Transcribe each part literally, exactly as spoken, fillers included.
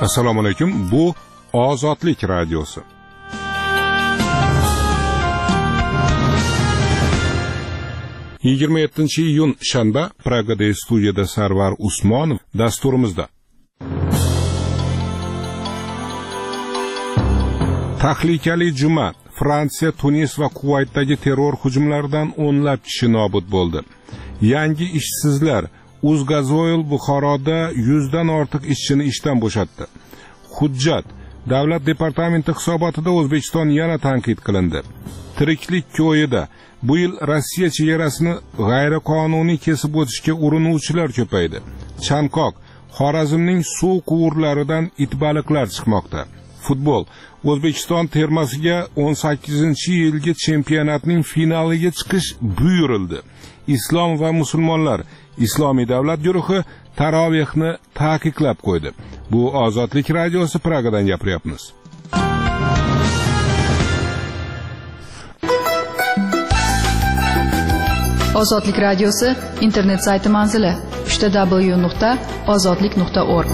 Assalomu alaykum. Bu Ozodlik radiosi. yigirma yettinchi iyun shanba Pragada studiyada Sarvar Usmonov dasturimizda. Tahlikali juma. Fransiya, Tunis va Kuvaytdagi terror hujumlaridan o'nlab kishi nobud bo'ldi. Yangi ishsizlar. Uzgazoil Buxoroda yuzdan ortiq ishchini ishdan bo'shatdi. Hujjat. Davlat departamenti hisobotida O'zbekiston yana tanqid qilindi. Tiriklik ko'yida bu yil Rossiya chegarasini g'ayriqonuniy kesib o'tishga urinuvchilar ko'paydi. Chanqoq. Xorazmning suv quvurlaridan itbaliqlar chiqmoqda. Futbol. O'zbekiston termasiga o'n sakkizinchi yilgi chempionatning finaliga chiqish buyurildi. Islom va musulmonlar Islomiy davlat guruhi tarovehni taqiqlab qo'ydi. Bu Ozodlik radiosi, Pragadan gapiryapmiz. Ozodlik radiosi internet sayti manzili w w w nuqta ozodlik nuqta org.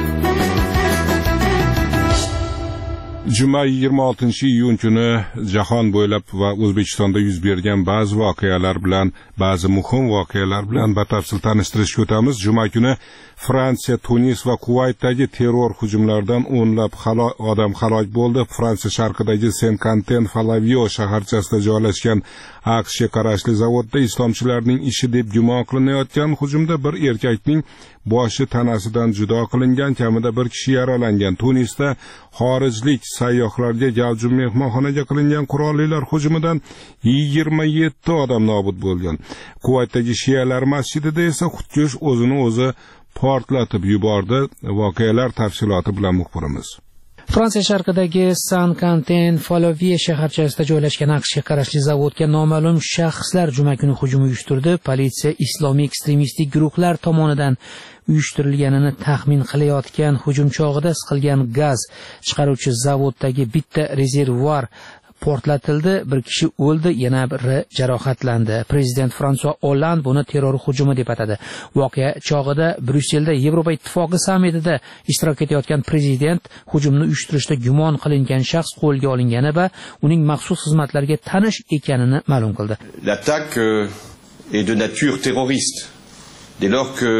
Juma yigirma oltinchi iyun kuni jahon bo'ylab va O'zbekistonda yuz bergan ba'zi voqealar bilan, ba'zi muhim voqealar bilan batafsil tanishtirishga o'tamiz. Juma kuni Fransiya, Tunis va Kuvaytdagi terror hujumlaridan o'nlab odam halok bo'ldi. Fransiya sharqidagi Saint-Quentin-Falavio shaharchasida joylashgan AQShga qarashli zavodda islomchilarning ishi deb gumon qilinayotgan hujumda bir erkakning boshi tanasidan judo qilingan, kamida bir kishi yaralangan. Tunisda xorijlik sayyohlarga gavjum mehmonxonaga qilingan qurollilar hujumidan yigirma yetti odam nobud bo'lgan. Kuvaytdagi shiyalar masjidida esa xudkush o'zini o'zi portlatib yubordi. Voqealar tafsiloti bilan muxbirimiz. Fransiya sharqidagi Saint-Quentin-Falavie shaharchasida joylashgan AQShga qarashli zavodga noma'lum shaxslar juma kuni hujum uyushtirdi. Politsiya islomiy ekstremistik guruhlar tomonidan uyushtirilganini taxmin qilayotgan hujum chog'ida siqilgan gaz chiqaruvchi zavoddagi bitta rezervuar portlatildi, bir kishi o'ldi, yana biri jarohatlandi. Prezident François Hollande buni terror hujumi deb atadi. Voqea chog'ida Bryusselda Yevropa Ittifoqi sammitida ishtirok etayotgan prezident hujumni uyushtirishda gumon qilingan shaxs qo'lga olingani va uning maxsus xizmatlarga tanish ekanini ma'lum qildi. L'attaque euh, est de nature terroriste. Dès lors que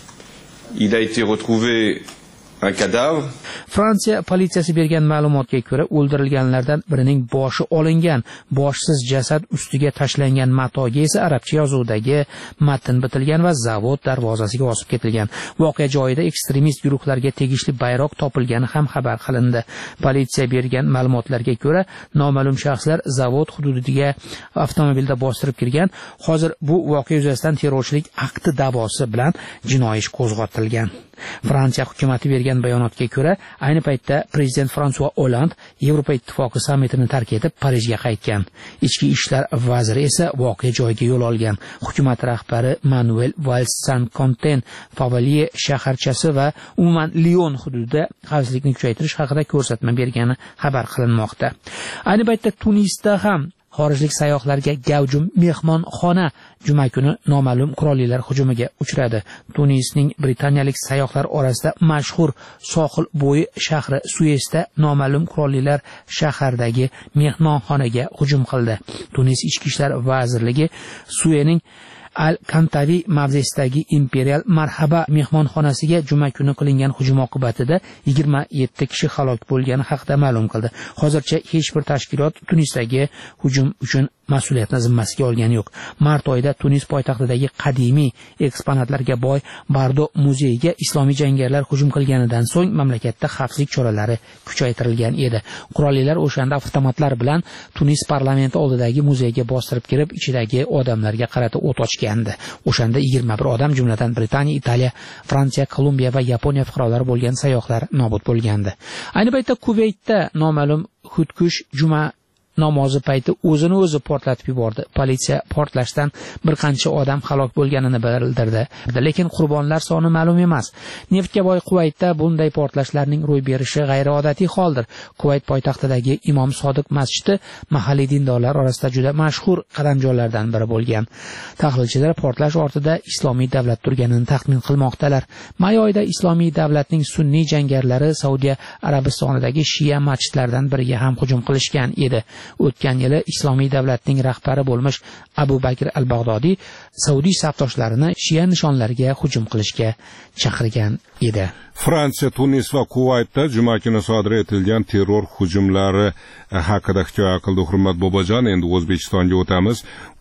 il a été retrouvé un cadavre. Fransiya politsiyasi bergan ma'lumotga ko'ra, o'ldirilganlardan birining boshi olingan, boshsiz jasad ustiga tashlangan matoga esa arabcha yozuvdagi matn bitilgan va zavod darvozasiga osib ketilgan. Voqea joyida ekstremist guruhlarga tegishli bayroq topilgani ham xabar qilindi. Politsiya bergan ma'lumotlarga ko'ra, noma'lum shaxslar zavod hududiga avtomobilda bostirib kirgan. Hozir bu voqea yuzasidan terrorchilik akti da'vosi bilan jinoiy ish qo'zg'atilgan. Fransiya hukumati bergan bayonotga ko'ra, ayni paytda prezident François Hollande Yevropa Ittifoqi sammitini tark etib Parijga qaytgan. Ichki ishlar vaziri esa voqea joyiga yo'l olgan. Hukumat rahbari Manuel Valls Saint-Quentin-Falavie shaharchasi va umuman Lyon hududida xavfsizlikni kuchaytirish haqida ko'rsatma bergani xabar qilinmoqda. Ayni paytda Tunisda ham xorijlik sayyohlarga gavjum mehmonxona juma kuni noma'lum qurollilar hujumiga uchradi. Tunisning britaniyalik sayyohlar orasida mashhur sohil bo'yi shahri Suesda noma'lum qurollilar shahardagi mehmonxonaga hujum qildi. Tunis ichki ishlar vazirligi Suening Al-Kantavi mavzesidagi Imperial Marhaba mehmonxonasiga juma kuni qilingan hujum oqibatida yigirma yetti kishi halok bo'lgani haqida ma'lum qildi. Hozircha hech bir tashkilot Tunisdagi hujum uchun mas'uliyatni zimmasiga olgani yo'q. Mart oyida Tunis poytaxtidagi qadimiy eksponatlarga boy Bardo muzeyiga islomiy jangarilar hujum qilganidan so'ng mamlakatda xavfsizlik choralari kuchaytirilgan edi. Qurollilar o'shanda avtomatlar bilan Tunis parlamenti oldidagi muzeyga bostirib kirib, ichidagi odamlarga qarata o't ochgandi. O'shanda yigirma bir odam, jumladan Britaniya, Italiya, Fransiya, Kolumbiya va Yaponiya fuqarolari bo'lgan sayyohlar nobud bo'lgandi. Ayni paytda Kuvaytda noma'lum xudkush juma namozi payti o'zini o'zi portlatib yubordi. Politsiya portlashdan bir qancha odam halok bo'lganini bildirdi, lekin qurbonlar soni ma'lum emas. Neftga boy Kuvaytda bunday portlashlarning ro'y berishi g'ayriodatiy holdir. Kuvayt poytaxtidagi Imom Sodiq masjidi mahalliy dindorlar orasida juda mashhur qadamjolardan biri bo'lgan. Tahlilchilar portlash ortida islomiy davlat turganini taxmin qilmoqdalar. May oyida islomiy davlatning sunniy jangarilari Saudiya Arabistonidagi Shia masjidlaridan biriga ham hujum qilishgan edi. O'tgan yili islomiy davlatning rahbari bo'lmish Abu Bakr al-Bag'dodiy Saudiy safdoshlarini Shia nishonlariga hujum qilishga chaqirgan edi. Fransiya, Tunis va Kuvaytda juma kuni sodir etilgan terror hujumlari haqida hikoya qildi Hurmat Bobojon. Endi O'zbekistonga o'tamiz.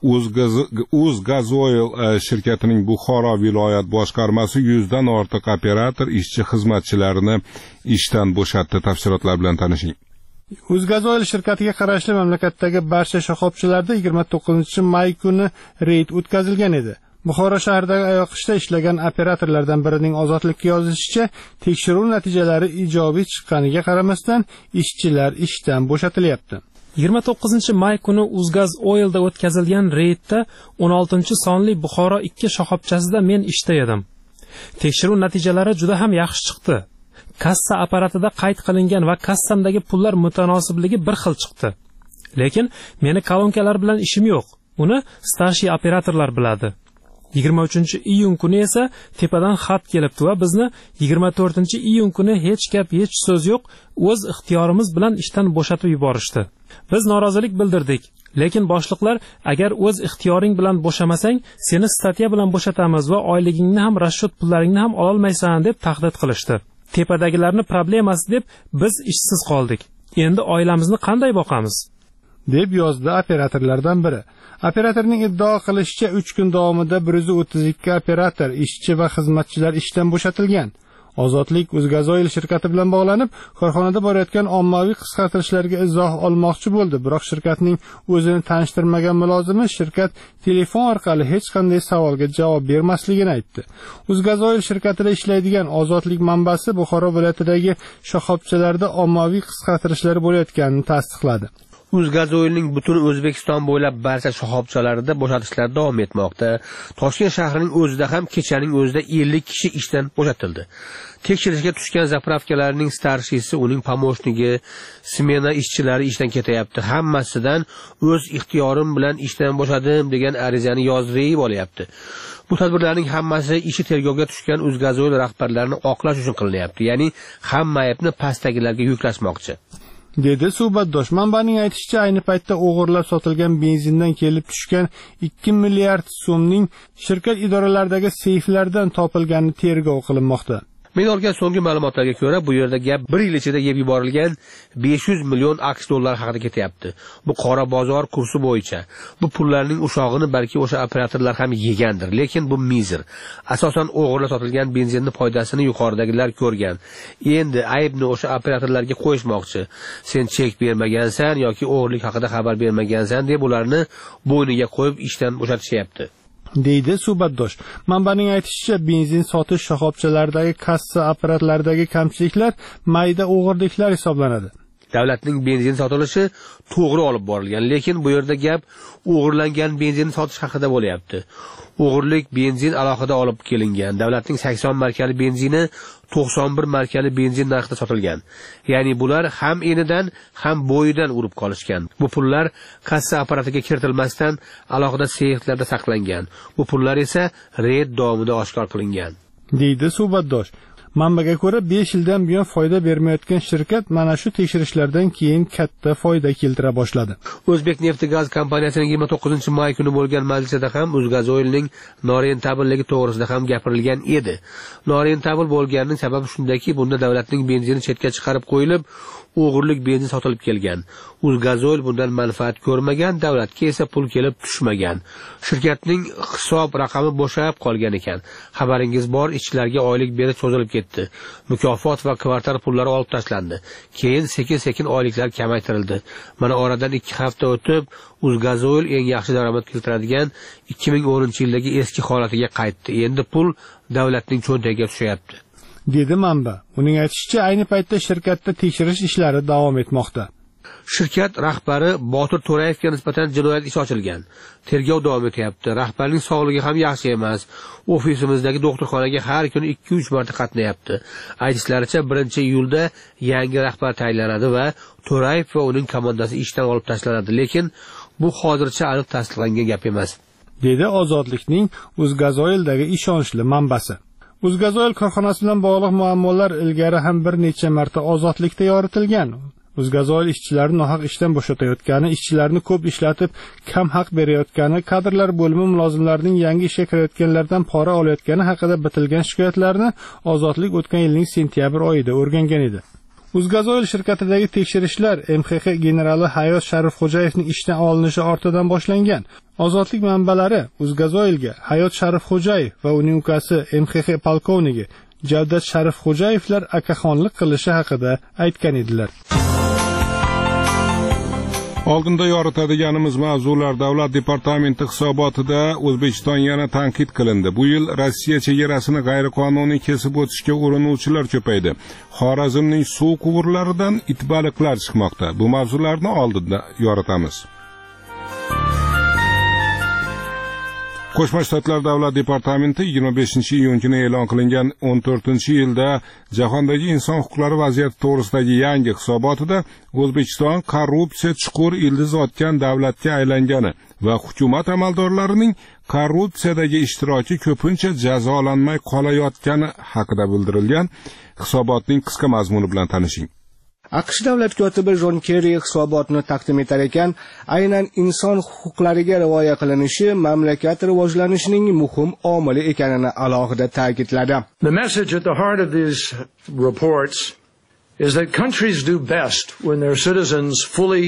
O'zgazoil shirkatining Buxoro viloyat boshqarmasi yuzdan ortiq operator, ishchi, xizmatchilarini ishdan bo'shatdi. Tafsilotlar bilan tanishing. O'zgazoil shirkatiga qarashli mamlakatdagi barcha shoxobchalarda yigirma to'qqizinchi may kuni reyd o'tkazilgan edi. Buxoro shahridagi oyoqishda ishlagan operatorlardan birining Ozodlikka yozishicha, tekshiruv natijalari ijobiy chiqqaniga qaramasdan ishchilar ishdan bo'shatilyapti. yigirma to'qqizinchi may kuni O'zgazoilda o'tkazilgan reydda o'n oltinchi sonli Buxoro ikki shoxobchasida men ishda edim. Tekshiruv natijalari juda ham yaxshi chiqdi. Kassa apparatida qayd qilingan va kassamdagi pullar mutanosibligi bir xil chiqdi. Lekin meni kolonkalar bilan ishim yo'q. Uni stajiy operatorlar biladi. yigirma uchinchi iyun kuni esa tepadan xat kelibdi va bizni yigirma to'rtinchi iyun kuni hech gap, hech so'z yo'q, o'z ixtiyorimiz bilan ishdan bo'shatib yuborishdi. Biz norozilik bildirdik, lekin boshliqlar agar o'z ixtiyoring bilan bo'shamasang, seni statya bilan bo'shatamiz va oyligingni ham, rasshod pullaringni ham ololmaysan deb tahdid qilishdi. Tepadagilarni problemasi deb biz ishsiz qoldik. Endi oilamizni qanday boqamiz? deb yozdi operatorlardan biri. Operatorning iddao qilishicha uch kun davomida bir yuz o'ttiz ikki operator, ishchi va xizmatchilar ishdan bo'shatilgan. Ozodlik O'zgazoil shirkati bilan bog'lanib, korxonada borayotgan ommaviy qisqartirishlarga izoh olmoqchi bo'ldi, biroq shirkatning o'zini tanishtirmagan mulozimi shirkat telefon orqali hech qanday savolga javob bermasligini aytdi. O'zgazoil shirkatida ishlaydigan Ozodlik manbasi Buxoro viloyatidagi shoxobchalarda ommaviy qisqartirishlar bo'layotganini tasdiqladi. O'zgazoilning butun O'zbekiston bo'ylab barcha shoxobchalarida bo'shatishlar davom etmoqda. Toshkent shahrining o'zida ham kechaning o'zida ellik kishi ishdan bo'shatildi. Tekshirishga tushgan zapravkalarning starshisi, uning pomoshnigi, smena ishchilari ishdan ketyapti. Hammasidan o'z ixtiyorim bilan ishdan bo'shadim degan arizani yozdirib olyapti. Bu tadbirlarning hammasi ishi tergovga tushgan O'zgazoil rahbarlarini oqlash uchun qilinyapti. Ya'ni hamma aybni pastdagilarga yuklashmoqchi. dedi suhbatdosh. Manbaning aytishicha, ayni paytda o'g'irlab sotilgan benzindan kelib tushgan ikki milliard so'mning shirkat idoralaridagi seyflardan topilgani tergov qilinmoqda. Men olgan so'nggi ma'lumotlarga ko'ra, bu yerda gap bir yil ichida yeb yuborilgan besh yuz million aqsh dollari haqida ketyapti. Bu qora bozor kursi bo'yicha. Bu pullarning ushog'ini balki o'sha operatorlar ham yegandir, lekin bu mizr. Asosan o'g'irlab sotilgan benzinning foydasini yuqoridagilar ko'rgan. Endi aybni o'sha operatorlarga qo'yishmoqchi. Sen chek bermagansan yoki o'g'irlik haqida xabar bermagansan deb ularni bo'yniga qo'yib ishdan bo'shatishyapti. deydi suhbatdosh. Manbaning aytishicha, benzin sotish shoxobchalaridagi kassa apparatlaridagi kamchiliklar mayda o'g'irliklar hisoblanadi. Davlatning benzin sotilishi to'g'ri olib borilgan, lekin bu yerda gap o'g'irlangan benzinni sotish haqida bo'lyapti. O'g'irlik benzin alohida olib kelingan. Davlatning sakson markali benzini to'qson bir markali benzin narxida sotilgan. Ya'ni bular ham enidan, ham bo'yidan urib qolishgan. Bu pullar kassa apparatiga kiritilmasdan alohida seyflarda saqlangan. Bu pullar esa reyd davomida oshkor qilingan, deydi suhbatdosh. Manbaga ko'ra, besh yildan buyon foyda bermayotgan shirkat mana shu tekshirishlardan keyin katta foyda keltira boshladi. O'zbek neft gaz kompaniyasining yigirma to'qqizinchi may kuni bo'lgan majlisida ham O'zgazoilning norentabligi to'g'risida ham gapirilgan edi. Norentabl bo'lganining sababi shundaki, bunda davlatning benzini chetga chiqarib qo'yilib, o'g'irlik benzin sotilib kelgan. O'zgazoil bundan manfaat ko'rmagan, davlatga esa pul kelib tushmagan. Shirkatning hisob raqami bo'shab qolgan ekan. Xabaringiz bor, ishchilarga oylik berish cho'zilib ketdi. Mukofot va kvartal pullari olib tashlandi. Keyin sekin-sekin oyliklar kamaytirildi. Mana oradan ikki hafta o'tib, O'zgazoil eng yaxshi daromad keltiradigan ikki ming o'ninchi yildagi eski holatiga qaytdi. Endi pul davlatning cho'ntagiga tushyapti, dedi manba. Uning aytishicha, ayni paytda shirkatda tekshirish ishlari davom etmoqda. Shirkat rahbari Botir To'rayevga nisbatan jinoyat ishi ochilgan. Tergov davom etyapti. Rahbarning sog'ligi ham yaxshi emas. Ofisimizdagi doktorxonaga har kuni ikki uch marta qatnayapti. Aytishlaricha birinchi iyulda yangi rahbar tayinlanadi va To'rayev va uning komandasi ishdan olib tashlanadi, lekin bu hozircha aniq tasdiqlangan gap emas, dedi Ozodlikning Uzgazoildagi ishonchli manbasi. Uzgazoil korxonasi bilan bog'liq muammolar ilgari ham bir necha marta Ozodlikda yoritilgan. Uzgazoil ishchilari nohaq ishdan bo'shatayotgani, ishchilarni ko'p ishlatib, kam haq berayotgani, kadrlar bo'limi mulozimlarining yangi ishga kirayotganlardan pora olayotgani haqida bitilgan shikoyatlarni Ozodlik o'tgan yilning sentyabr oyida o'rgangan edi. Uzgazoil shirkatidagi tekshirishlar M X X generali Hayot Sharifxo'jayevning ishdan olinishi ortidan boshlangan. Ozodlik manbalari Uzgazoilga Hayot Sharifxo'jayev va uning ukasi M X X polkovnigi Javdat Sharifxo'jayevlar akaxonlik qilishi haqida aytgan edilar. Oldinda yoritadiganimiz mavzular Davlat departamenti hisobotida O'zbekiston yana tanqid qilindi. Bu yil Rossiya chegarasini g'ayriqonuniy kesib o'tishga urinuvchilar ko'paydi. Xorazmning suv quvurlaridan itbaliqlar chiqmoqda. Bu mavzularni oldinda yoritamiz. Qo'shma Shtatlar Davlat departamenti yigirma beshinchi iyun kuni e'lon qilingan o'n to'rtinchi yilda jahondagi inson huquqlari vaziyati to'g'risidagi yangi hisobotida O'zbekiston korrupsiya chuqur ildiz otgan davlatga aylangani va hukumat amaldorlarining korrupsiyadagi ishtiroki ko'pincha jazolanmay qolayotgani haqida bildirilgan. Hisobotning qisqa mazmuni bilan tanishing. AQSh davlat kotibi Jon Kerri hisobotni taqdim etar ekan, aynan inson huquqlariga rioya qilinishi mamlakat rivojlanishining muhim omili ekanini alohida ta'kidladi. The message at the heart of these reports is that countries do best when their citizens fully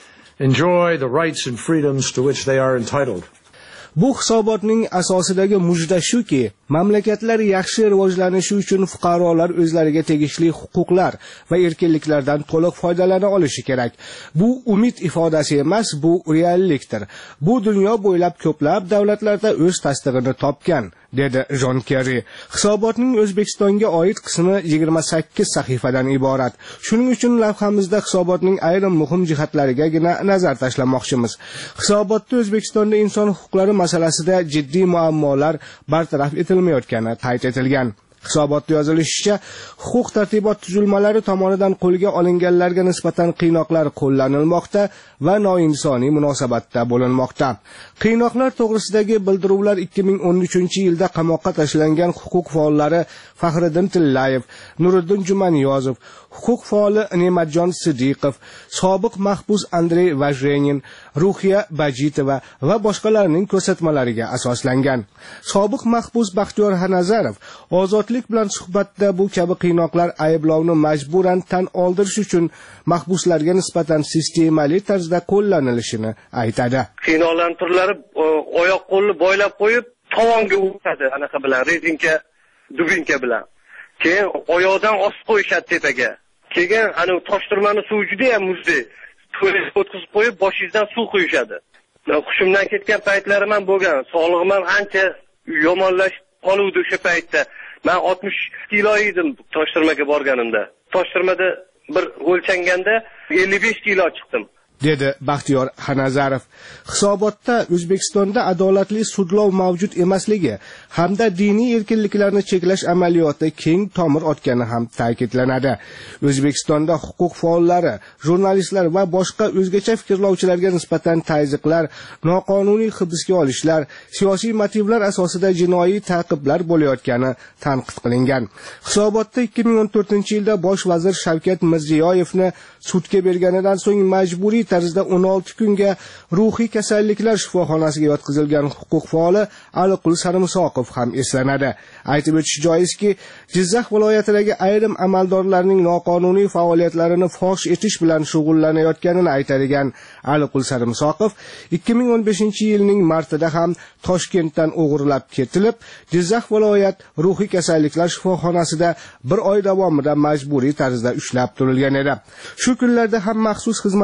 enjoy the rights and freedoms to which they are entitled. Bu hisobotning asosidagi mujda shuki, mamlakatlar yaxshi rivojlanishi uchun fuqarolar o'zlariga tegishli huquqlar va erkinliklardan to'liq foydalana olishi kerak. Bu umid ifodasi emas, bu reallikdir. Bu dunyo bo'ylab ko'plab davlatlarda o'z tasdig'ini topgan, dedi Jon Kerri. Hisobotning O'zbekistonga oid qismi yigirma sakkiz sahifadan iborat. Shuning uchun lavhamizda hisobotning ayrim muhim jihatlarigagina nazar tashlamoqchimiz. Hisobotda O'zbekistonda inson huquqlari masalasida jiddiy muammolar bartaraf etilmayotgani qayd etilgan. Hisobotda yozilishicha, huquq tartibot tuzilmalari tomonidan qo'lga olinganlarga nisbatan qiynoqlar qo'llanilmoqda va noinsoniy munosabatda bo'linmoqda. Qiynoqlar to'g'risidagi bildiruvlar ikki ming o'n uchinchi yilda qamoqqa tashlangan huquq faollari Faxriddin Tillayev, Nuriddin Jumaniyozov, huquq faoli Ne'matjon Sidiqov, sobiq mahbus Andrey Vajrenin, Ruhiya Bajitova va boshqalarining ko'rsatmalariga asoslangan. Sobiq mahbus Baxtiyor Hanazarov Ozodlik bilan suhbatda bu kabi qiynoqlar ayblovni majburan tan oldirish uchun mahbuslarga nisbatan sistemali tarzda qo'llanilishini aytadi. Qiynoqlarning turlari oyoq qo'lni boylab qo'yib, tovonga uradi, anaqa bilan, rezinka, dubinka bilan. Keyin oyoqdan osib qo'yishadi tepaga. Keyin ana toshtirmani suvi juda ham muzli. To'lib o'tkazib qo'yib, boshingizdan suv quyishadi. Hushimdan ketgan paytlarim ham bo'lgan. Sog'lig'im ham ancha yomonlashib qoluvdi o'sha paytda. Men oltmish kilo edim toshtirmaga borganimda. Toshtirmada bir o'lchanganda ellik besh kilo chiqdim, dedi Baxtiyor Hanazarov. Hisobotda O'zbekistonda adolatli sudlov mavjud emasligi hamda diniy erkinliklarni cheklash amaliyoti keng tomir otgani ham ta'kidlanadi. O'zbekistonda huquq faollari, jurnalistlar va boshqa o'zgacha fikrlovchilarga nisbatan tazyiqlar, noqonuniy hibsga olishlar, siyosiy motivlar asosida jinoiy ta'qiblar bo'layotgani tanqid qilingan. Hisobotda ikki ming o'n to'rtinchi yilda bosh vazir Shavkat Mirziyoyevni sudga berganidan so'ng majburiy tarzda o'n olti kunga ruhiy kasalliklar shifoxonasiga yotqizilgan huquq faoli Aliqul Sarimsoqov ham eslanadi. Aytib o'tish joizki, Jizzax viloyatidagi ayrim amaldorlarning noqonuniy faoliyatlarini fosh etish bilan shug'ullanayotganini aytadigan Aliqul Sarimsoqov ikki ming o'n beshinchi yilning martida ham Toshkentdan o'g'irlab ketilib, Jizzax viloyat ruhiy kasalliklar shifoxonasida bir oy davomida majburiy tarzda ushlab turilgan edi. Shu kunlarda ham maxsus xizmatlarning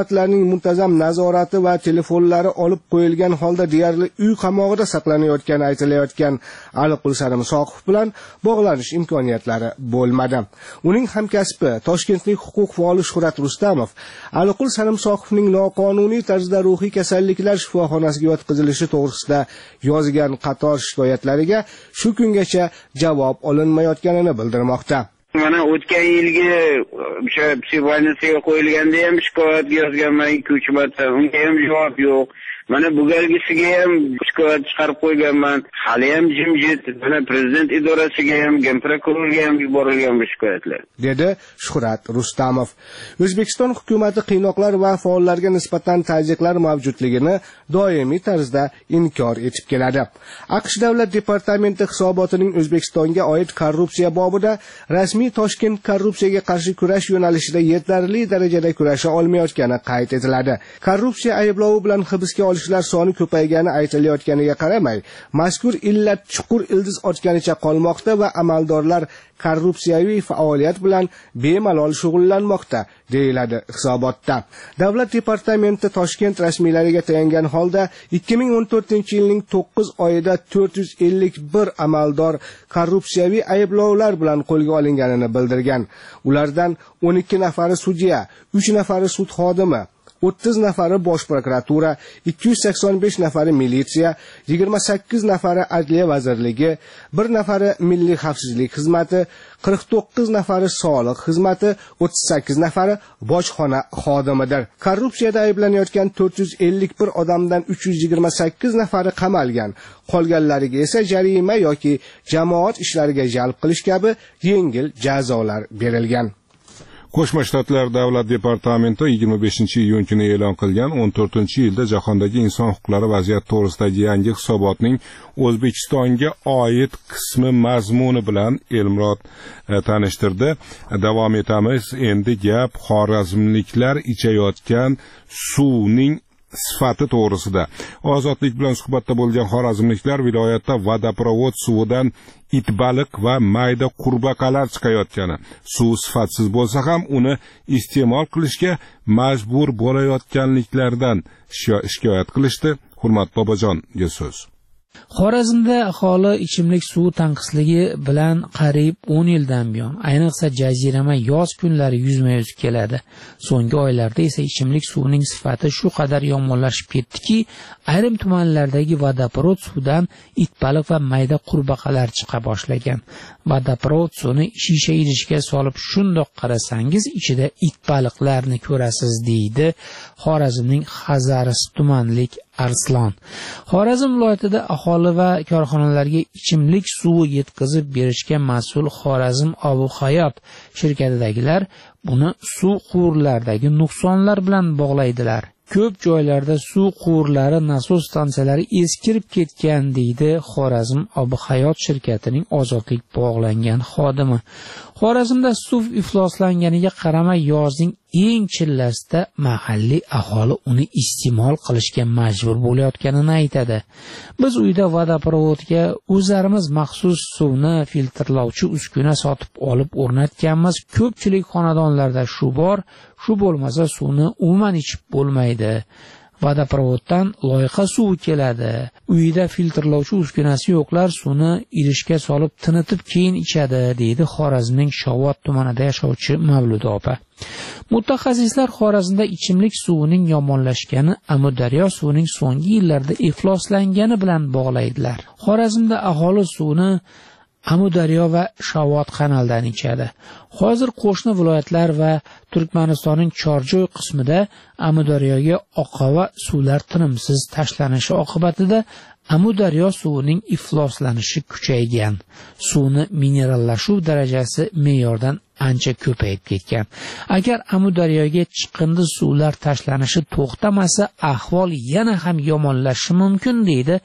muntazam nazorati va telefonlari olib qo'yilgan holda deyarli uy qamog'ida saqlanayotgani aytilayotgan Aliqul Sarimsoqov bilan bog'lanish imkoniyatlari bo'lmadi. Uning hamkasbi Toshkentlik huquq faoli Shuhrat Rustamov Aliqul Sarimsoqovning noqonuniy tarzda ruhiy kasalliklar shifoxonasiga yotqizilishi to'g'risida yozgan qator shikoyatlariga shu kungacha javob olinmayotganini bildirmoqda. Mana o'tgan yilgi o'sha psixobanisiga qo'yilganda ham shikoyat yozganman ikki uch marta, unga ham javob yo'q. Mana bu galgisiga ham shikoyat chiqarib qo'yganman, hali ham jimjit. Mana prezident idorasiga ham, gen prokurorga ham yuborilgan bu shikoyatlar, dedi Shuhrat Rustamov. O'zbekiston hukumatı qiynoqlar va faollarga nisbatan tazyiqlar mavjudligini doimiy tarzda inkor etib keladi. AQSh Davlat departamenti hisobotining O'zbekistonga oid korrupsiya bobida rasmiy Toshkent korrupsiyaga qarshi kurash yo'nalishida yetarli darajada kurasha olmayotgani qayd etiladi. Korrupsiya ayblovi bilan hibsga olishlar soni ko'paygani aytilayotganiga qaramay, mazkur illat chuqur ildiz ochganicha qolmoqda va amaldorlar korrupsiyaviy faoliyat bilan bemalol shug'ullanmoqda, deyiladi hisobotda. Davlat departamenti Toshkent rasmiylariga tayangan holda ikki ming o'n to'rtinchi yilning to'qqiz oyida to'rt yuz ellik bir amaldor korrupsiyaviy ayblovlar bilan qo'lga olinganini bildirgan. Ulardan o'n ikki nafari sudya, uch nafari sud xodimi, o'ttiz nafari bosh prokuratura, ikki yuz sakson besh nafari militsiya, yigirma sakkiz nafari Adliya vazirligi, bir nafari Milliy xavfsizlik xizmati, qirq to'qqiz nafari soliq xizmati, o'ttiz sakkiz nafari bojxona xodimidir. Korrupsiyada ayblanayotgan to'rt yuz ellik bir odamdan uch yuz yigirma sakkiz nafari qamalgan, qolganlariga esa jarima yoki jamoat ishlariga jalb qilish kabi yengil jazolar berilgan. Qo'shma Shtatlar Davlat departamenti yigirma beshinchi iyun kuni e'lon qilgan o'n to'rtinchi yilda jahondagi inson huquqlari vaziyati to'g'risidagi yangi hisobotning O'zbekistonga oid qismi mazmuni bilan Elmurod tanishtirdi. Davom etamiz. Endi gap xorazmliklar ichayotgan suvning sifati to'g'risida. Ozodlik bilan suhbatda bo'lgan xorazmliklar viloyatda vodoprovod suvidan itbaliq va mayda qurbaqalar chiqayotgani, suv sifatsiz bo'lsa ham uni iste'mol qilishga majbur bo'layotganliklaridan shikoyat qilishdi. Hurmat Bobojonga so'z. Xorazmda aholi ichimlik suvi tanqisligi bilan qariyb o'n yildan buyon, ayniqsa jazirama yoz kunlari yuzma-yuz keladi. So'nggi oylarda esa ichimlik suvining sifati shu qadar yomonlashib ketdiki, ayrim tumanlardagi vodoprovod suvdan itbaliq va mayda qurbaqalar chiqa boshlagan. Vodoprovod suvini shisha idishga solib shundoq qarasangiz, ichida itbaliqlarni ko'rasiz, deydi Xorazmning Xazaris tumanlik Arslon. Xorazm viloyatida aholi va korxonalarga ichimlik suvi yetkazib berishga mas'ul Xorazm Obu Hayot shirkatidagilar buni suv quvurlaridagi nuqsonlar bilan bog'laydilar. Ko'p joylarda suv quvurlari, nasos stansiyalari eskirib ketgan, deydi Xorazm Obu Hayot shirkatining ozodlik bog'langan xodimi. Xorazmda suv ifloslanganiga qaramay yozning eng chillasida mahalliy aholi uni iste'mol qilishga majbur bo'layotganini aytadi. Biz uyda vodoprovodga o'zlarimiz maxsus suvni filtrlovchi uskuna sotib olib o'rnatganmiz. Ko'pchilik xonadonlarda shu bor, shu bo'lmasa suvni umuman ichib bo'lmaydi. Vodoprovoddan loyiha suvi keladi. Uyda filtrlovchi uskunasi yo'qlar suvni idishga solib tinitib keyin ichadi, deydi Xorazmning Shovot tumanida yashovchi Mavluda opa. Mutaxassislar Xorazmda ichimlik suvining yomonlashgani Amudaryo suvining so'nggi yillarda ifloslangani bilan bog'laydilar. Xorazmda aholi suvni Amudaryo va Shovot kanaldan ichadi. Hozir qo'shni viloyatlar va Turkmanistonning Chorjoy qismida Amudaryoga oqova suvlar tinimsiz tashlanishi oqibatida Amudaryo suvining ifloslanishi kuchaygan. Suvni minerallashuv darajasi me'yordan ancha ko'payib ketgan. Agar Amudaryoga chiqindi suvlar tashlanishi to'xtamasa, ahvol yana ham yomonlashishi mumkin, deydi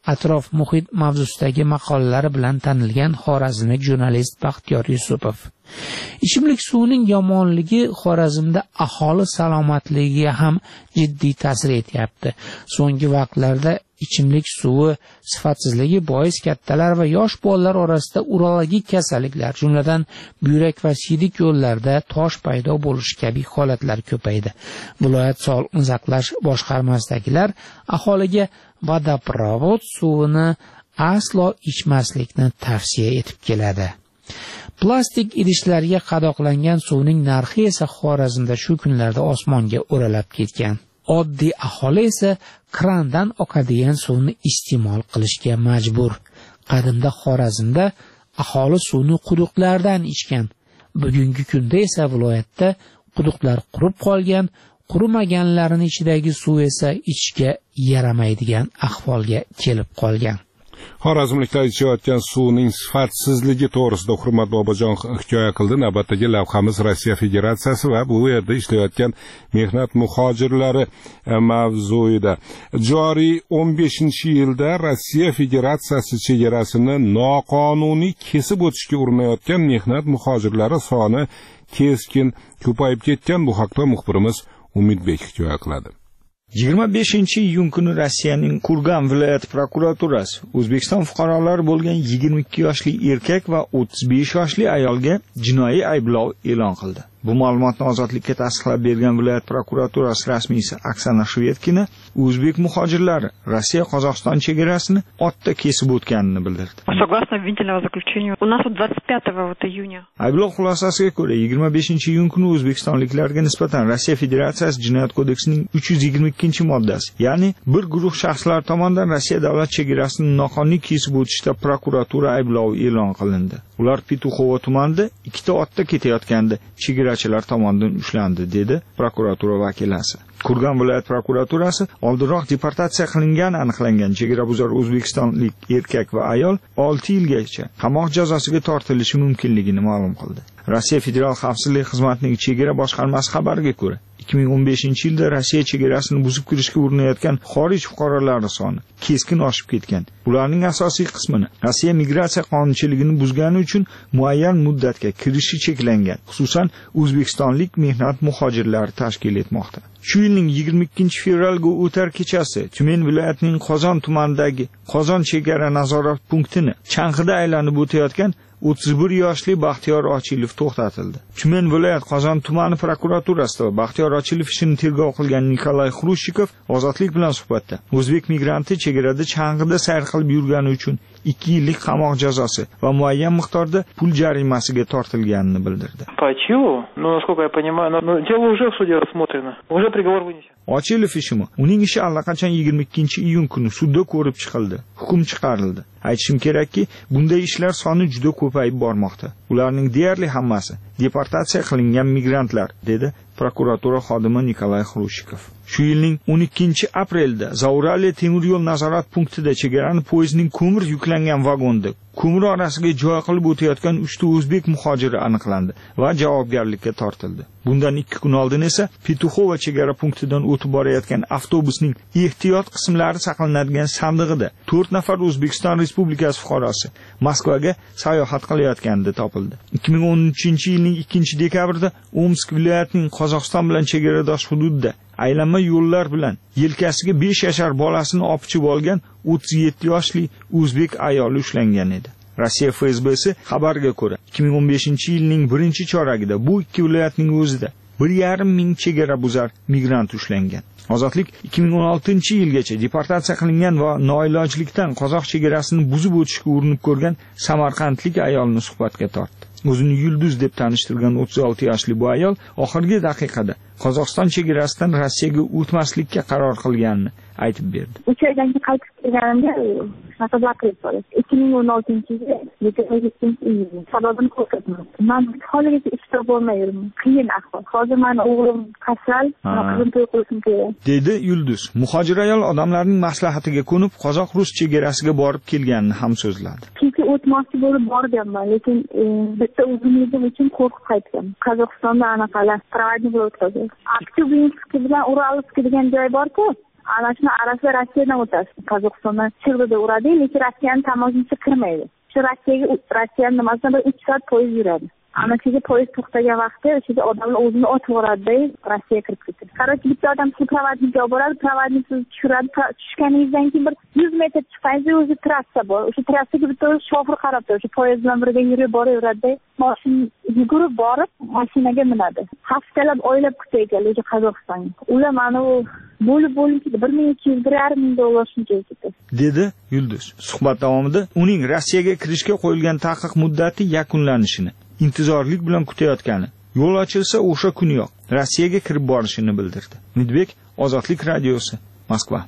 atrof muhit mavzusidagi maqolalari bilan tanilgan xorazmlik jurnalist Baxtiyor Yusupov. Ichimlik suvining yomonligi Xorazmda aholi salomatligiga ham jiddiy ta'sir etyapti. So'nggi vaqtlarda ichimlik suvi sifatsizligi bois kattalar va yosh bolalar orasida urologik kasalliklar, jumladan buyrak va siydik yo'llarida tosh paydo bo'lishi kabi holatlar ko'paydi. Viloyat sog'liqni saqlash boshqarmasidagilar aholiga vodoprovod suvini aslo ichmaslikni tavsiya etib keladi. Plastik idishlarga qadoqlangan suvning narxi esa Xorazmda shu kunlarda osmonga o'ralab ketgan. Oddiy aholi esa krandan oqadigan suvni iste'mol qilishga majbur. Qadimda Xorazmda aholi suvni quduqlardan ichgan. Bugungi kunda esa viloyatda quduqlar qurib qolgan, qurimaganlarining ichidagi suv esa ichishga yaramaydigan ahvolga kelib qolgan. Xorazmliklar ichayotgan suvning sifatsizligi to'g'risida Hurmat Bobojon hikoya qildi. Navbatdagi lavhamiz Rossiya Federatsiyasi va bu yerda ishlayotgan mehnat muhojirlari mavzuida. Joriy o'n beshinchi yilda Rossiya Federatsiyasi chegarasini noqonuniy kesib o'tishga urinayotgan mehnat muhojirlari soni keskin ko'payib ketgan. Bu haqda muxbirimiz Umidbek hikoya qiladi. yigirma beshinchi iyun kuni Rossiyaning Kurgan viloyati prokuraturasi O'zbekiston fuqarolari bo'lgan yigirma ikki yoshli erkak va o'ttiz besh yoshli ayolga jinoiy ayblov e'lon qildi. Bu ma'lumotni Ozodlikka tasdiqlab bergan viloyat prokuraturasi rasmiysi Oksana Shvedkina o'zbek muhojirlari Rossiya Qozog'iston chegarasini otda kesib o'tganini bildirdi. Согласно обвинительного заключения, у нас двадцать пятого июня. Ayblov xulosasiga ko'ra yigirma beshinchi iyun kuni o'zbekistonliklarga nisbatan Rossiya Federatsiyasi Jinoyat kodeksining uch yuz yigirma ikkinchi moddasi, ya'ni bir guruh shaxslar tomonidan Rossiya davlat chegarasini noqonuniy kesib o'tishda prokuratura ayblovi e'lon qilindi. Ular Petuxovo tumanida ikkita otda ketayotganda chegarachilar tomonidan ushlandi, dedi prokuratura vakilasi. Kurgan viloyat prokuraturasi oldinroq deportatsiya qilingan aniqlangan chegarabuzar o'zbekistonlik erkak va ayol olti yilgacha qamoq jazosiga tortilishi mumkinligini ma'lum qildi. Rossiya Federal xavfsizlik xizmatining chegara boshqarmasi xabariga ko'ra, ikki ming o'n beshinchi yilda Rossiya chegarasini buzib kirishga urinayotgan xorij fuqarolari soni keskin oshib ketgan. Ularning asosiy qismini Rossiya migratsiya qonunchiligini buzgani uchun muayyan muddatga kirishi cheklangan, xususan o'zbekistonlik mehnat muhojirlari tashkil etmoqda. Shu yilning yigirma ikkinchi fevralga o'tar kechasi Tumen viloyatining Qozon tumanidagi Qozon chegara nazorat punktini chang'ida aylanib o'tayotgan o'ttiz bir yoshli Baxtiyor Ochilov to'xtatildi. Tumen viloyat Qozon tumani prokuraturasida Baxtiyor Ochilov ishini tergov qilgan Nikolay Xrushchikov Ozodlik bilan suhbatda o'zbek migranti chegarada chang'ida sayr qilib yurgani uchun ikki yillik qamoq jazosi va muayyan miqdorda pul jarimasiga tortilganini bildirdi. Почему? Ну, насколько я понимаю, но дело уже в суде рассмотрено. Уже приговор вынесен. Ochilov ishimi, uning ishi allaqachon yigirma ikkinchi iyun kuni sudda ko'rib chiqildi, hukm chiqarildi. Aytishim kerakki, bunday ishlar soni juda ko'payib bormoqda. Ularning deyarli hammasi deportatsiya qilingan migrantlar, dedi prokuratura xodimi Nikolay Xrushchikov. Shu yilning o'n ikkinchi aprelda Zauraliya temir yo'l nazorat punktida chegarani poyezdning ko'mir yuklangan vagonda ko'mir orasiga joy qilib o'tayotgan uchta o'zbek muhojiri aniqlandi va javobgarlikka tortildi. Bundan ikki kun oldin esa Petuxovo chegara punktidan o'tib borayotgan avtobusning ehtiyot qismlari saqlanadigan sandig'ida to'rt nafar O'zbekiston Respublikasi fuqarosi Moskvaga sayohat qilayotganda topildi. ikki ming o'n uchinchi yilning ikkinchi dekabrida Omsk viloyatining Qozog'iston bilan chegaradosh hududida aylanma yo'llar bilan yelkasiga besh yashar bolasini opchiib olgan o'ttiz yetti yoshli o'zbek ayoli ushlangan edi. Rossiya F S B'si xabarga ko'ra, ikki ming o'n beshinchi yilning birinchi choragida bu ikki viloyatning o'zida bir yarim ming chegarabuzar migrant ushlangan. Ozodlik ikki ming o'n oltinchi yilgacha deportatsiya qilingan va noilojlikdan qozoq chegarasini buzib o'tishga urinib ko'rgan samarqandlik ayolni suhbatga tortdi. O'zini Yulduz deb tanishtirgan o'ttiz olti yoshli bu ayol oxirgi daqiqada Qozog'iston chegarasidan Rossiyaga o'tmaslikka qaror qilganini aytib berdi. uch oydan keyin qaytib kelganimda masalan qilib qoldi. ikki ming o'n oltinchi yil yigirma yettinchi iyun sababini ko'rsatdim. Men hozirgacha ishda bo'lmay yuribman. Qiyin ahvol. Hozir meni o'g'lim kasal, qizim to'y qilishim kerak. Dedi Yulduz. Muhojir ayol odamlarning maslahatiga ko'nib Qozoq-Rus chegarasiga borib kelganini ham so'zladi. Chunki o'tmoqchi bo'lib borganman, lekin bitta o'zimligim uchun qo'rqib qaytganman. Qozog'istonda anaqalar provodnik o'tkazdi. Aktyovinsk bilan Uralsk degan joy bor-ku, ana shuni arasida Rossiyadan o'tasiz. Qozog'istondan Chirg'ida uradi, lekin Rossiyaning tamoshasi kirmaydi. Shu Rossiyaga Rossiyaning nimasidan bir uch soat poyezd yuradi. Ana shu poyezd to'xtagan vaqtda o'sha odamlar o'zini otib yuboradi, Rossiyaga kirib ketadi. Qaror bitta odam sizni provodnikka olib boradi, provodnik sizni tushiradi. Tushganingizdan keyin bir yuz metr chiqsangiz o'zi trassa bor. O'sha trassaga bitta shofir qarab turadi. O'sha poyezd bilan birga yurib boraveradi. Mashina yugurib borib mashinaga minadi. Haftalab oylab kutayotganlar o'sha Qozog'istonga. Ular mana u bo'lib bo'lib bir ming ikki yuz bir yarim ming dollar shuncha ketdi, dedi Yulduz. Suhbat davomida uning Rossiyaga kirishga qo'yilgan taqiq muddati yakunlanishini intizorlik bilan kutayotgani, yo'l ochilsa o'sha kuniyoq Rossiyaga kirib borishini bildirdi. Umidbek, Ozodlik radiosi, Moskva.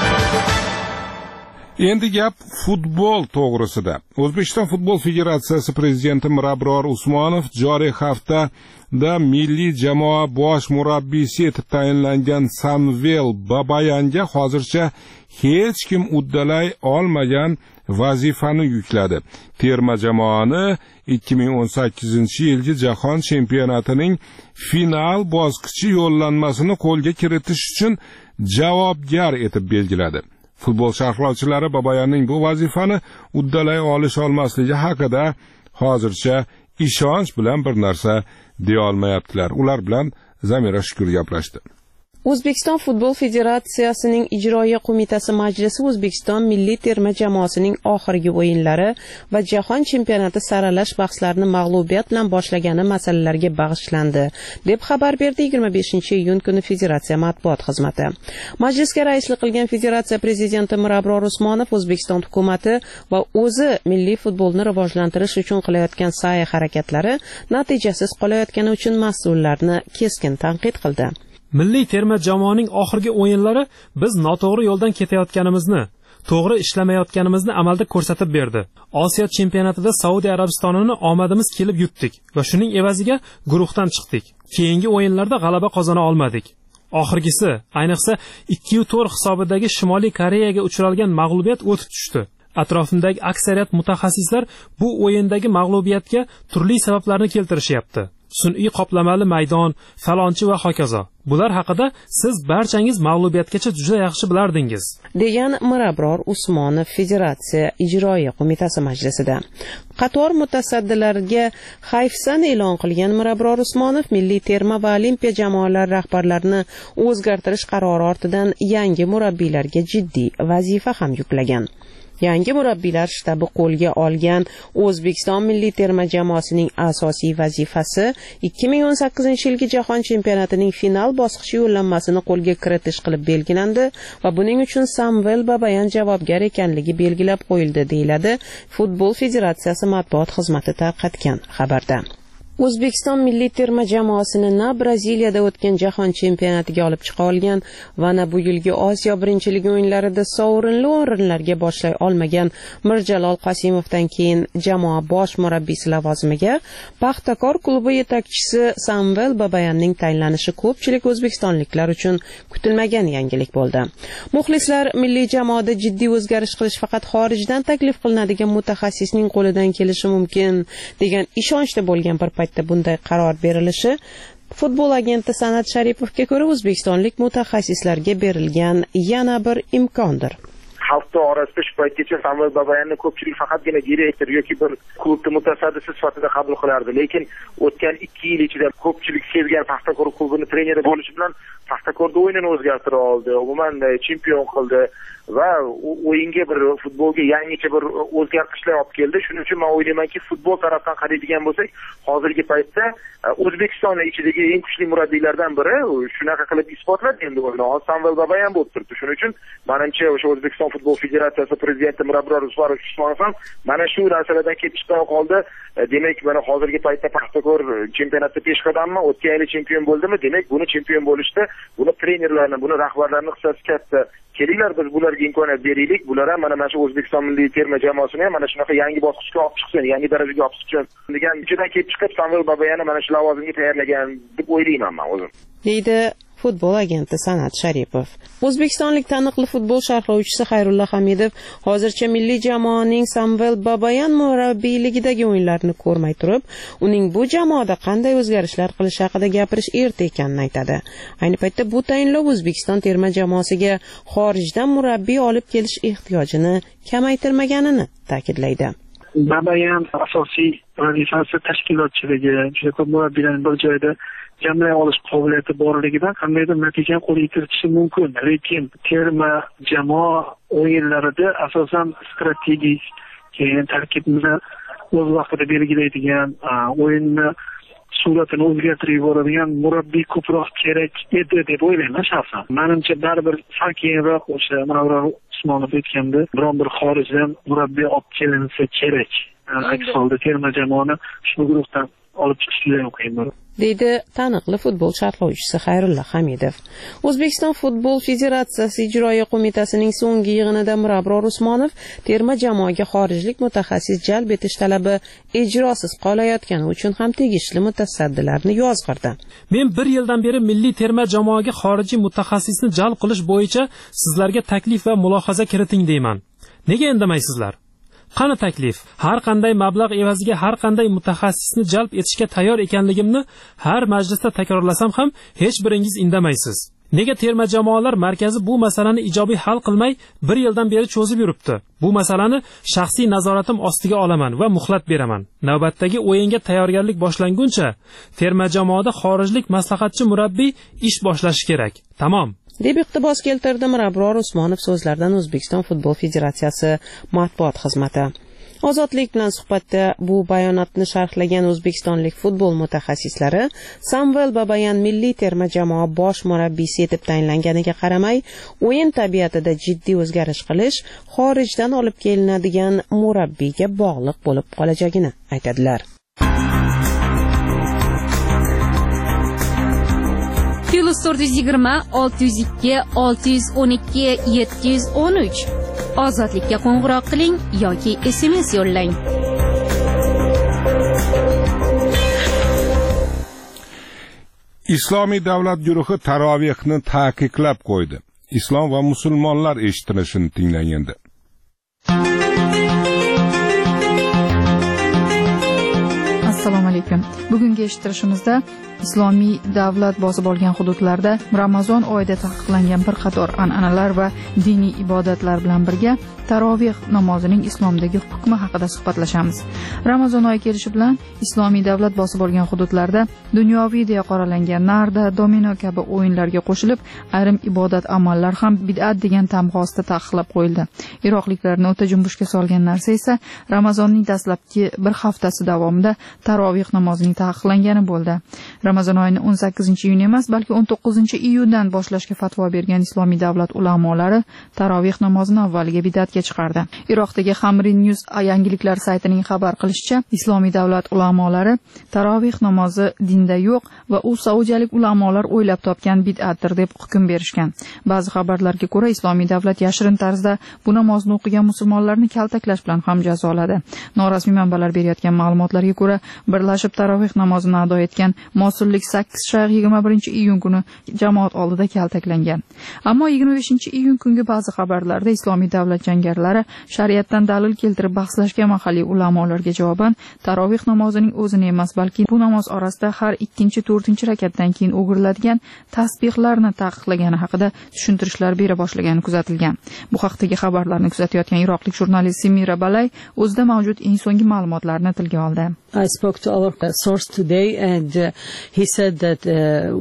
Endi gap futbol to'g'risida. O'zbekiston Futbol Federatsiyasi prezidenti Mirabror Usmonov joriy haftada milliy jamoa bosh murabbiysi etib tayinlangan Samvel Babayanga hozircha hech kim uddalay olmagan vazifani yukladi. Terma jamoani ikki ming o'n sakkizinchi yilgi jahon chempionatining final bosqichi yo'llanmasini qo'lga kiritish uchun javobgar etib belgiladi. Futbol sharhlovchilari Babayanning bu vazifani uddalay olish olmasligi haqida hozircha ishonch bilan bir narsa deya olmayaptilar. Ular bilan Zamira Shukur gaplashdi. O'zbekiston Futbol Federatsiyasining ijroiya qo'mitasi majlisi O'zbekiston milliy terma jamoasining oxirgi o'yinlari va jahon chempionati saralash bahslarini mag'lubiyat bilan boshlagani masalalarga bag'ishlandi, deb xabar berdi yigirma beshinchi iyun kuni federatsiya matbuot xizmati. Majlisga raislik qilgan federatsiya prezidenti Mirabror Usmonov O'zbekiston hukumatı va o'zi milliy futbolni rivojlantirish uchun qilayotgan sa'y-harakatlari natijasiz qolayotgani uchun mas'ullarni keskin tanqid qildi. Milliy terma jamoaning oxirgi o'yinlari biz noto'g'ri yo'ldan ketayotganimizni, to'g'ri ishlamayotganimizni amalda ko'rsatib berdi. Osiyo chempionatida Saudiya Arabistonini omadimiz kelib yutdik va shuning evaziga guruhdan chiqdik. Keyingi o'yinlarda g'alaba qozona olmadik. Oxirgisi, ayniqsa ikki to'rt hisobidagi Shimoliy Koreyaga uchralgan mag'lubiyat o'tib tushdi. Atrofimdagi aksariyat mutaxassislar bu o'yindagi mag'lubiyatga turli sabablarni keltirishyapti. Sun'iy qoplamali maydon, falonchi va hokazo. Bular haqida siz barchangiz mag'lubiyatgacha juda yaxshi bilardingiz, degan Mirabror Usmonov federatsiya ijroiya qo'mitasi majlisida. Qator mutasaddilarga hayfsan e'lon qilgan Mirabror Usmonov milliy terma va olimpiya jamoalari rahbarlarini o'zgartirish qarori ortidan yangi murabbiylarga jiddiy vazifa ham yuklagan. Yangi murabbiylar shtabi qo'lga olgan O'zbekiston milliy terma jamoasining asosiy vazifasi ikki ming o'n sakkizinchi yilgi jahon chempionatining final bosqichi yo'llanmasini qo'lga kiritish qilib belgilandi va buning uchun Samvel Babayan javobgar ekanligi belgilab qo'yildi, deyiladi Futbol Federatsiyasi matbuot xizmati tarqatgan xabarda. O'zbekiston milliy terma jamoasini na Braziliyada o'tgan jahon chempionatiga olib chiqa olgan va na bu yilgi Osiyo birinchiligi o'yinlarida sovrinli o'rinlarga boshlay olmagan Mirjalol Qosimovdan keyin jamoa bosh murabbiysi lavozimiga Paxtakor klubi yetakchisi Samvel Babayanning tayinlanishi ko'pchilik o'zbekistonliklar uchun kutilmagan yangilik bo'ldi. Muxlislar milliy jamoada jiddiy o'zgarish qilish faqat xorijdan taklif qilinadigan mutaxassisning qo'lidan kelishi mumkin degan ishonchda bo'lgan bir payt bunday qaror berilishi futbol agenti San'at Sharipovga ko'ra o'zbekistonlik mutaxassislarga berilgan yana bir imkondir. Xalqning orasida shu paytgacha Samvel Babayanni ko'pchilik faqatgina direktor yoki bir klubning mutasaddisi sifatida qabul qilardi, lekin o'tgan ikki yil ichida ko'pchilik sevgan Paxtakor klubini treneri bo'lishi bilan Paxtakorda o'yinini o'zgartira oldi, umuman chempion qildi va o'yinga bir futbolga yangicha bir o'zgartishlar olib keldi. Shuning uchun men o'ylaymanki, futbol tarafdan qaraydigan bo'lsak, hozirgi paytda O'zbekistonning ichidagi eng kuchli murabbiylardan biri shunaqa qilib isbotladi endi o'yini. Samvel Babayan bo'lib turibdi. Shuning uchun menimcha o'sha O'zbekiston Futbol Federatsiyasi prezidenti Mirabror Usmonov ham mana shu narsalardan kelib chiqib qoldi. Demak, mana hozirgi paytda Paxtakor chempionatda peshqadammi, o'tgan yil chempion bo'ldimi? Demak, buni chempion bo'lishda buni trenerlarni, buni rahbarlarning hissasi katta. Kelinglar, biz bularga imkoniyat beraylik. Bular ham mana mana shu O'zbekiston milliy terma jamoasini ham mana shunaqa yangi bosqichga olib chiqsin, yangi darajaga olib chiqsin degan ichidan kelib chiqib Samvel Babayanni mana shu lavozimga tayyorlagan deb o'ylayman men o'zim. Deydi futbol agenti San'at Sharipov. O'zbekistonlik taniqli futbol sharhlovchisi Xayrulla Hamidov hozircha milliy jamoaning Samvel Babayan murabbiyligidagi o'yinlarini ko'rmay turib, uning bu jamoada qanday o'zgarishlar qilishi haqida gapirish erta ekanini aytadi. Ayni paytda bu tayinlov O'zbekiston terma jamoasiga xorijdan murabbiy olib kelish ehtiyojini kamaytirmaganini ta'kidlaydi. Babayan asosiy vazifasi tashkilotchiligi, juda ko'p murabbiylarni bir joyda jamlay olish qobiliyati borligidan qandaydir natijani qo'lga kiritishi mumkin. Lekin terma jamoa o'yinlarida asosan strategik, keyin tarkibni o'z vaqtida belgilaydigan, o'yinni suratini o'zgartirib yuboradigan murabbiy ko'proq kerak edi deb o'ylayman shaxsan. Menimcha baribir sal keyinroq o'sha Murabror Usmonov aytganda biron bir xorijdan murabbiy olib kelinsa kerak. Aks holda terma jamoani shu guruhdan olib chiqish juda qiyin bo'ladi, deydi taniqli futbol sharhlovchisi Xayrulla Hamidov. O'zbekiston Futbol Federatsiyasi ijroiya qo'mitasining so'nggi yig'inida Murabror Usmonov terma jamoaga xorijlik mutaxassis jalb etish talabi ijrosiz qolayotgani uchun ham tegishli mutasaddilarni yozg'irdi. Men bir yildan beri milliy terma jamoaga xorijiy mutaxassisni jalb qilish bo'yicha sizlarga taklif va mulohaza kiriting deyman. Nega indamaysizlar? Qani taklif? Har qanday mablag' evaziga har qanday mutaxassisni jalb etishga tayyor ekanligimni har majlisda takrorlasam ham hech biringiz indamaysiz. Nega terma jamoalar markazi bu masalani ijobiy hal qilmay bir yildan beri cho'zib yuribdi? Bu masalani shaxsiy nazoratim ostiga olaman va muhlat beraman. Navbatdagi o'yinga tayyorgarlik boshlanguncha terma jamoada xorijlik maslahatchi murabbiy ish boshlashi kerak. Tamom. deb iqtibos keltirdi Murabror Usmonov so'zlaridan O'zbekiston Futbol Federatsiyasi matbuot xizmati. Ozodlik bilan suhbatda bu bayonotni sharhlagan o'zbekistonlik futbol mutaxassislari Samvel Babayan milliy terma jamoa bosh murabbiysi etib tayinlanganiga qaramay, o'yin tabiatida jiddiy o'zgarish qilish xorijdan olib kelinadigan murabbiyga bog'liq bo'lib qolajagini aytadilar. Plus to'rt yuz yigirma olti yuz ikki olti yuz o'n ikki yetti yuz o'n uch. Ozodlikka qo'ng'iroq qiling yoki S M S yo'llang. Islomiy davlat guruhi tarovihni taqiqlab qo'ydi. Islom va musulmonlar eshittirishini tinglaganda. Assalomu alaykum. Bugungi eshittirishimizda islomiy davlat bosib olgan hududlarda Ramazon oyida taqiqlangan bir qator an'analar va diniy ibodatlar bilan birga tarovih namozining islomdagi hukmi haqida suhbatlashamiz. Ramazon oyi kelishi bilan islomiy davlat bosib olgan hududlarda dunyoviy deya qoralangan narda, domino kabi o'yinlarga qo'shilib, ayrim ibodat amallar ham bid'at degan tamg'a ostida taqiqlab qo'yildi. Iroqliklarni o'ta junbushga solgan narsa esa Ramazonning dastlabki bir haftasi davomida tarovih namozining taqiqlangani bo'ldi. Ramazon oyining o'n sakkizinchi iyun emas, balki o'n to'qqizinchi iyundan boshlashga fatvo bergan islomiy davlat ulamolari tarovih namozini avvaliga bid'atga chiqardi. Iroqdagi Hamri News yangiliklar saytining xabar qilishicha, islomiy davlat ulamolari tarovih namozi dinda yo'q va u saudiyalik ulamolar o'ylab topgan bid'atdir deb hukm berishgan. Ba'zi xabarlarga ko'ra, islomiy davlat yashirin tarzda bu namozni o'qigan musulmonlarni kaltaklash bilan ham jazoladi. Norasmiy manbalar berayotgan ma'lumotlarga ko'ra, birlashib tarovih namozini ado etgan Mosullik sakkiz shayx yigirma birinchi iyun kuni jamoat oldida kaltaklangan. Ammo yigirma beshinchi iyun kungi ba'zi xabarlarda islomiy davlat jangarilari shariatdan dalil keltirib bahslashgan mahalliy ulamolarga javoban tarovih namozining o'zini emas, balki bu namoz orasida har ikkinchi to'rtinchi rakatdan keyin o'giriladigan tasbihlarni taqiqlagani haqida tushuntirishlar bera boshlagani kuzatilgan. Bu haqdagi xabarlarni kuzatayotgan iroqlik jurnalist Simira Balay o'zida mavjud eng so'nggi ma'lumotlarni tilga oldi. I spoke to our source today and uh, he said that uh,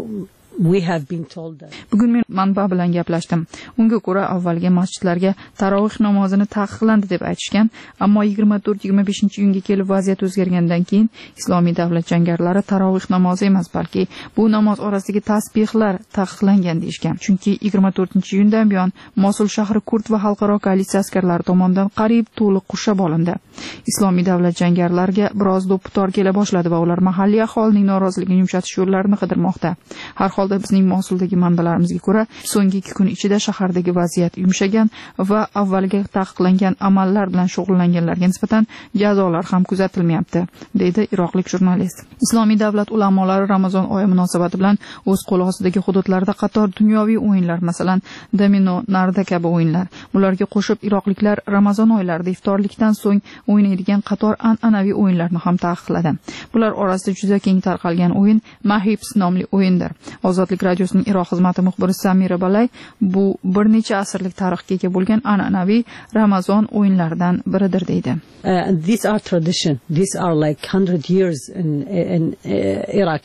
we have been told that. Bugun men manba bilan gaplashdim. Unga ko'ra avvalgi masjidlarga tarovih namozini taqiqlandi deb aytishgan, ammo yigirma to'rt yigirma beshinchi iyunga kelib vaziyat o'zgargandan keyin islomiy davlat jangarilari tarovih namozi emas, balki bu namoz orasidagi tasbihlar taqiqlangan deyishgan. Chunki yigirma to'rtinchi iyundan buyon Mosul shahri kurd va xalqaro koalitsiya askarlari tomonidan qariyb to'liq qurshab olindi. Islomiy davlat jangarilariga biroz do'ppitor kela boshladi va ular mahalliy aholining noroziligini yumshatish yo'llarini qidirmoqda. Har holda holda bizning Mosuldagi manbalarimizga ko'ra, so'nggi ikki kun ichida shahardagi vaziyat yumshagan va avvalgi taqiqlangan amallar bilan shug'ullanganlarga nisbatan jazolar ham kuzatilmayapti, deydi iroqlik jurnalist. Islomiy davlat ulamolari Ramazon oyi munosabati bilan o'z qo'l ostidagi hududlarda qator dunyoviy o'yinlar, masalan, domino, narda kabi o'yinlar, bularga qo'shib iroqliklar Ramazon oylarida iftorlikdan so'ng o'ynaydigan qator an'anaviy o'yinlarni ham taqiqladi. Bular orasida juda keng tarqalgan o'yin Mahibs nomli o'yindir. Ozodlik radiosining Iroq xizmati muxbiri Samira Balay bu bir necha asrlik tarixga ega bo'lgan an'anaviy Ramazon o'yinlaridan biridir deydi. Uh, these are tradition. These are like one hundred years in in uh, Iraq.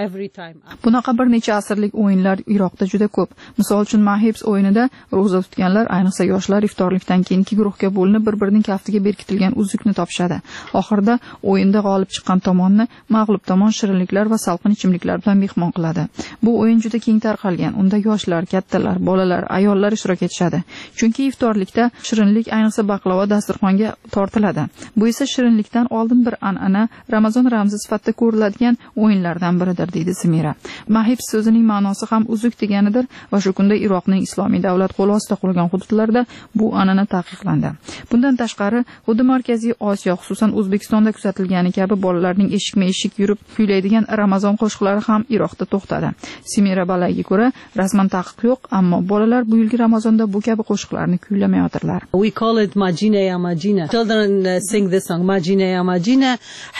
Bunaqa bir necha asrlik o'yinlar Iroqda juda ko'p. Misol uchun Mahibs o'yinida ro'za tutganlar, ayniqsa yoshlar iftorlikdan keyin ikki guruhga bo'linib bir-birining kaftiga berkitilgan uzukni topishadi. Oxirida o'yinda g'olib chiqqan tomonni mag'lub tomon shirinliklar va salqin ichimliklar bilan mehmon qiladi. Bu o'yin juda keng tarqalgan. Unda yoshlar, kattalar, bolalar, ayollar ishtirok etishadi. Chunki iftorlikda shirinlik, ayniqsa baklava dasturxonga tortiladi. Bu esa shirinlikdan oldin bir an'ana, Ramazon ramzi sifatida ko'riladigan o'yinlardan biridir, deydi Samira. Mahibs so'zining ma'nosi ham uzuk deganidir va shu kunda Iroqning islomiy davlat qo'l ostida qolgan hududlarda bu an'ana taqiqlandi. Bundan tashqari, xuddi Markaziy Osiyo, xususan O'zbekistonda kuzatilgani kabi bolalarning eshikma-eshik yurib kuylaydigan Ramazon qo'shiqlari ham Iroqda to'xtadi. Samira Balayga ko'ra, rasman taqiq yo'q, ammo bolalar bu yilgi Ramazonda bu kabi qo'shiqlarni kuylamayotirlar. We call it Majina ya Majina. Children sing this song, Majina ya Majina.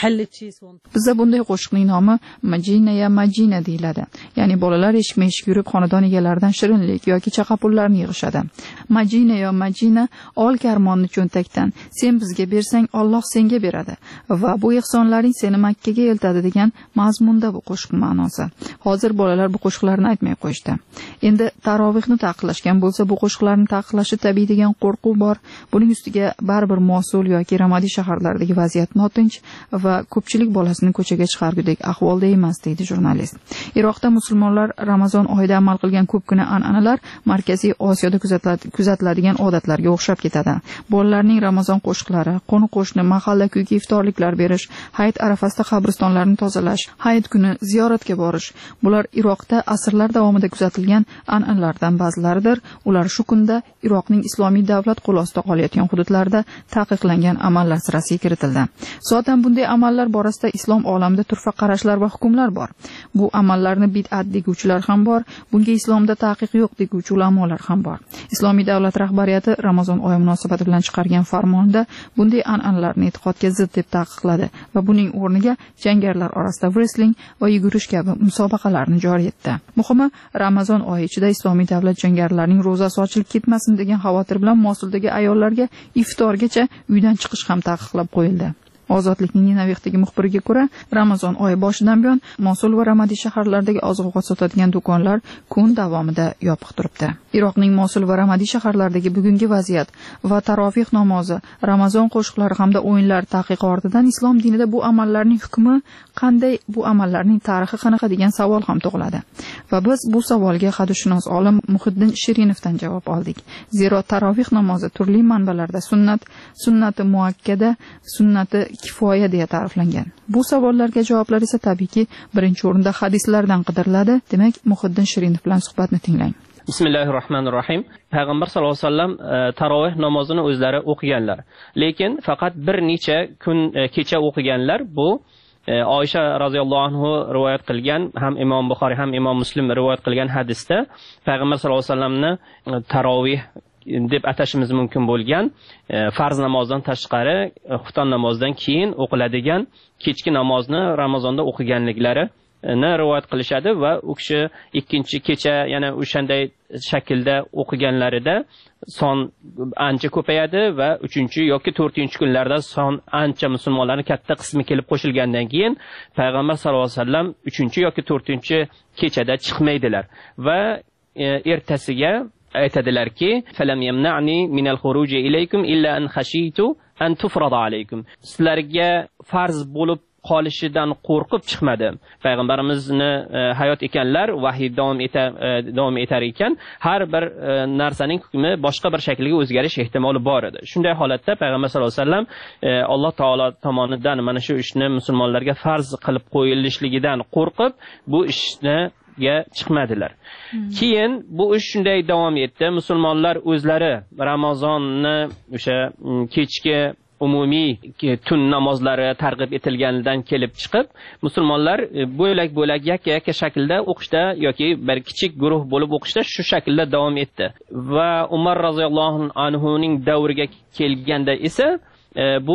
Bizda bunday qo'shiqning nomi Majina ya Majina deyiladi. Ya'ni bolalar eshikma-eshik yurib xonadon egalaridan shirinlik yoki chaqapullarni yig'ishadi. Majina ya Majina, ol karmonni cho'ntakdan, sen bizga bersang Alloh senga beradi va bu ehsonlaring seni Makkaga eltadi degan mazmunda bu qo'shiq ma'nosi. Hozir bolalar bu qo'shiqlarni aytmay qo'yishdi. Endi tarovihni taqiqlashgan bo'lsa, bu qo'shiqlarni taqiqlashi tabiiy degan qo'rquv bor. Buning ustiga baribir Mosul yoki Ramadi shaharlaridagi vaziyat notinch va ko'pchilik bolasini ko'chaga chiqargudek ahvolda emas, deydi jurnalist. Iroqda musulmonlar Ramazon oyida amal qilgan ko'pgina an'analar Markaziy Osiyoda kuzatiladigan odatlarga o'xshab ketadi. Bolalarning Ramazon qo'shiqlari, qo'ni-qo'shni mahalla kuyga iftorliklar berish, hayit arafasida qabristonlarni tozalash, hayit kuni ziyoratga borish, bular Iroqda asrlar davomida kuzatilgan an'analardan ba'zilaridir. Ular shu kunda Iroqning islomiy davlat qo'l ostida qolayotgan hududlarda taqiqlangan amallar sirasiga kiritildi. Zotan bunday amallar borasida islom olamida turfa qarashlar va hukmlar bor. Bu amallarni bid'at deguvchilar ham bor, bunga islomda taqiq yo'q deguvchi ulamolar ham bor. Islomiy davlat rahbariyati Ramazon oyi munosabati bilan chiqargan farmonda bunday an'analarni e'tiqodga zid deb taqiqladi va buning o'rniga jangarilar orasida wrestling va yugurish kabi musobaqalarni joriy etdi. Muhimi, Ramazon oyi ichida islomiy davlat jangarilarining ro'zasi ochilib ketmasin degan xavotir bilan Mosuldagi ayollarga iftorgacha uydan chiqish ham taqiqlab qo'yildi. Ozodlikning Nenavihdagi muxbiriga ko'ra, Ramazon oyi boshidan buyon Mosul va Ramadi shaharlaridagi oziq-ovqat sotadigan do'konlar kun davomida yopiq turibdi. Iroqning Mosul va Ramadi shaharlaridagi bugungi vaziyat va tarovih namozi, Ramazon qo'shiqlari hamda o'yinlar taqiqi ortidan islom dinida bu amallarning hukmi qanday, bu amallarning tarixi qanaqa degan savol ham tug'iladi. Va biz bu savolga hadisshunos olim Muhiddin Shirinovdan javob oldik. Zero tarovih namozi turli manbalarda sunnat, sunnati muakkada, sunnati kifoya deya ta'riflangan. Bu savollarga javoblar esa tabiiyki birinchi o'rinda hadislardan qidiriladi. Demak, Muhiddin Shirinov bilan suhbatni tinglang. Bismillahirrohmanirrohim. Payg'ambar sollallohu alayhi vasallam tarovih namozini o'zlari o'qiganlar. Lekin faqat bir necha kun kecha o'qiganlar. Bu Oysha radhiyallohu anhu rivoyat qilgan, ham Imom Buxoriy ham Imom Muslim rivoyat qilgan hadisda Payg'ambar sollallohu alayhi vasallamni tarovih deb atashimiz mumkin bo'lgan farz namozdan tashqari xufton namozidan keyin o'qiladigan kechki namozni Ramazonda o'qiganliklari ni rivoyat qilishadi va u kishi ikkinchi kecha yana o'shanday shaklda o'qiganlarida son ancha ko'payadi va uchinchi yoki to'rtinchi kunlarda son ancha musulmonlarning katta qismi kelib qo'shilgandan keyin Payg'ambar sollallohu alayhi vasallam uchinchi yoki to'rtinchi kechada chiqmaydilar va ertasiga aytadilarki, falam yamna'ni minal khuruji ilaykum illa an khashitu an tufrada alaykum. Sizlarga farz bo'lib qolishidan qo'rqib chiqmadim. Payg'ambarimizni e, hayot ekanlar, vahiy davom etar e, davom etar ekan, har bir e, narsaning hukmi boshqa bir shakliga o'zgarish ehtimoli bor edi. Shunday holatda Payg'ambar sollallohu alayhi vasallam e, Alloh taolo tomonidan mana shu ishni musulmonlarga farz qilib qo'yilishligidan qo'rqib, bu ishni ga chiqmadilar. Keyin bu ish shunday davom etdi. Musulmonlar o'zlari Ramazonni o'sha kechki umumiy tun namozlari targ'ib etilganidan kelib chiqib, musulmonlar bo'lak-bo'lak yakka-yakka shaklda o'qishda yoki bir kichik guruh bo'lib o'qishda shu shaklda davom etdi. Va Umar roziyallohu anhuning davriga kelganda esa E, bu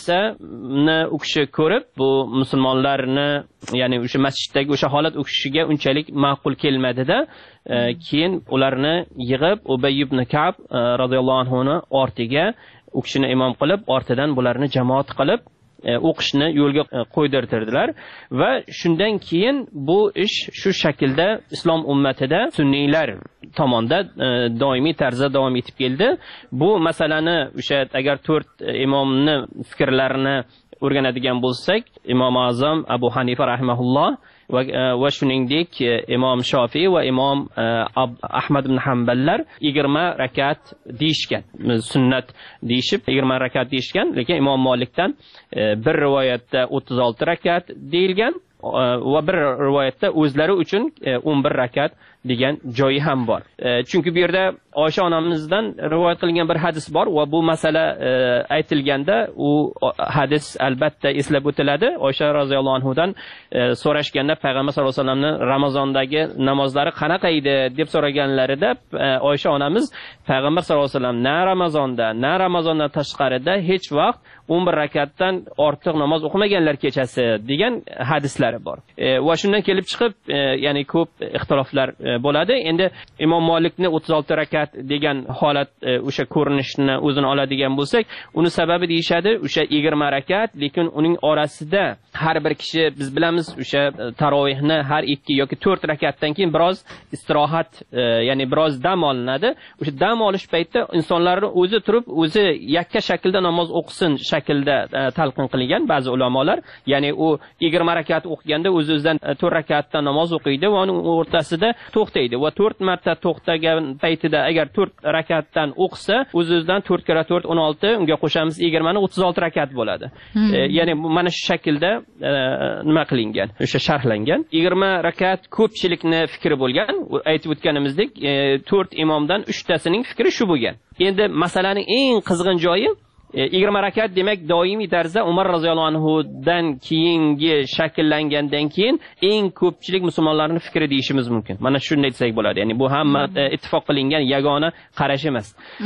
narsani u kishi ko'rib, bu musulmonlarni, ya'ni o'sha masjiddagi o'sha holat u kishiga unchalik ma'qul kelmadi-da, e, keyin ularni yig'ib Ubay ibn Ka'b e, radhiyallohu anhu ni ortiga u kishini imom qilib, ortidan bularni jamoat qilib e, o'qishni yo'lga e, qo'ydirtirdilar va shundan keyin bu ish shu shaklda islom ummatida sunniylar tomonidan e, doimiy tarzda davom etib keldi. Bu masalani o'sha agar to'rt imomni fikrlarini o'rganadigan bo'lsak, Imom Azam Abu Hanifa rahimahulloh va va shuningdek Imom Shofiy va Imom Ahmad ibn Hanballar yigirma rakat deyishgan, sunnat deyishib yigirma rakat deyishgan, lekin Imom Malikdan bir rivoyatda o'ttiz olti rakat deyilgan va bir rivoyatda o'zlari uchun o'n bir rakat degan joyi ham bor. Chunki bu yerda Oysha onamizdan rivoyat qilingan bir hadis bor va bu masala aytilganda u hadis albatta eslab o'tiladi. Oysha roziyallohu anhudan so'rashganda Payg'ambar sollallohu alayhi vasallamning Ramazondagi namozlari qanaqa edi deb so'raganlarida Oysha onamiz Payg'ambar sollallohu alayhi vasallam na Ramazonda, na Ramazondan tashqarida hech vaqt o'n bir rakatdan ortiq namoz o'qimaganlar kechasi degan hadislari bor. Va shundan kelib chiqib, ya'ni ko'p ixtiloflar bo'ladi. Endi Imom Malikni o'ttiz olti rakat degan holat o'sha ko'rinishni o'zini oladigan bo'lsak, uni sababi deyshadi o'sha yigirma rakat, lekin uning orasida har bir kishi biz bilamiz o'sha tarovihni har ikki yoki to'rt rakatdan keyin biroz istirohat, ya'ni biroz dam olinadi. O'sha dam olish paytida insonlarni o'zi turib o'zi yakka shaklda namoz o'qisin shaklda talqin qilingan ba'zi ulamolar. Ya'ni u yigirma rakat o'qiganda o'z-o'zidan to'rt rakatdan namoz o'qiydi va uning o'rtasida to'xtaydi va to'rt marta to'xtagan paytida agar to'rt rakatdan o'qisa, o'z-o'zidan to'rt kira to'rt o'n olti, unga qo'shamiz yigirma ni o'ttiz olti rakat bo'ladi. Hmm. E, ya'ni mana shu shaklda e, nima qilingan, o'sha sharhlangan. yigirma rakat ko'pchilikni fikri bo'lgan. Aytib o'tganimizdek, e, to'rt imomdan uchtasining fikri shu bo'lgan. Endi masalaning eng qizg'in joyi yigirma rakat demak doimiy tarzda Umar roziyallohu anhudan keyingi shakllangandan keyin eng ko'pchilik musulmonlarning fikri deyishimiz mumkin. Mana shunday desak bo'ladi. Ya'ni bu hamma ittifoq qilingan yagona qarash emas.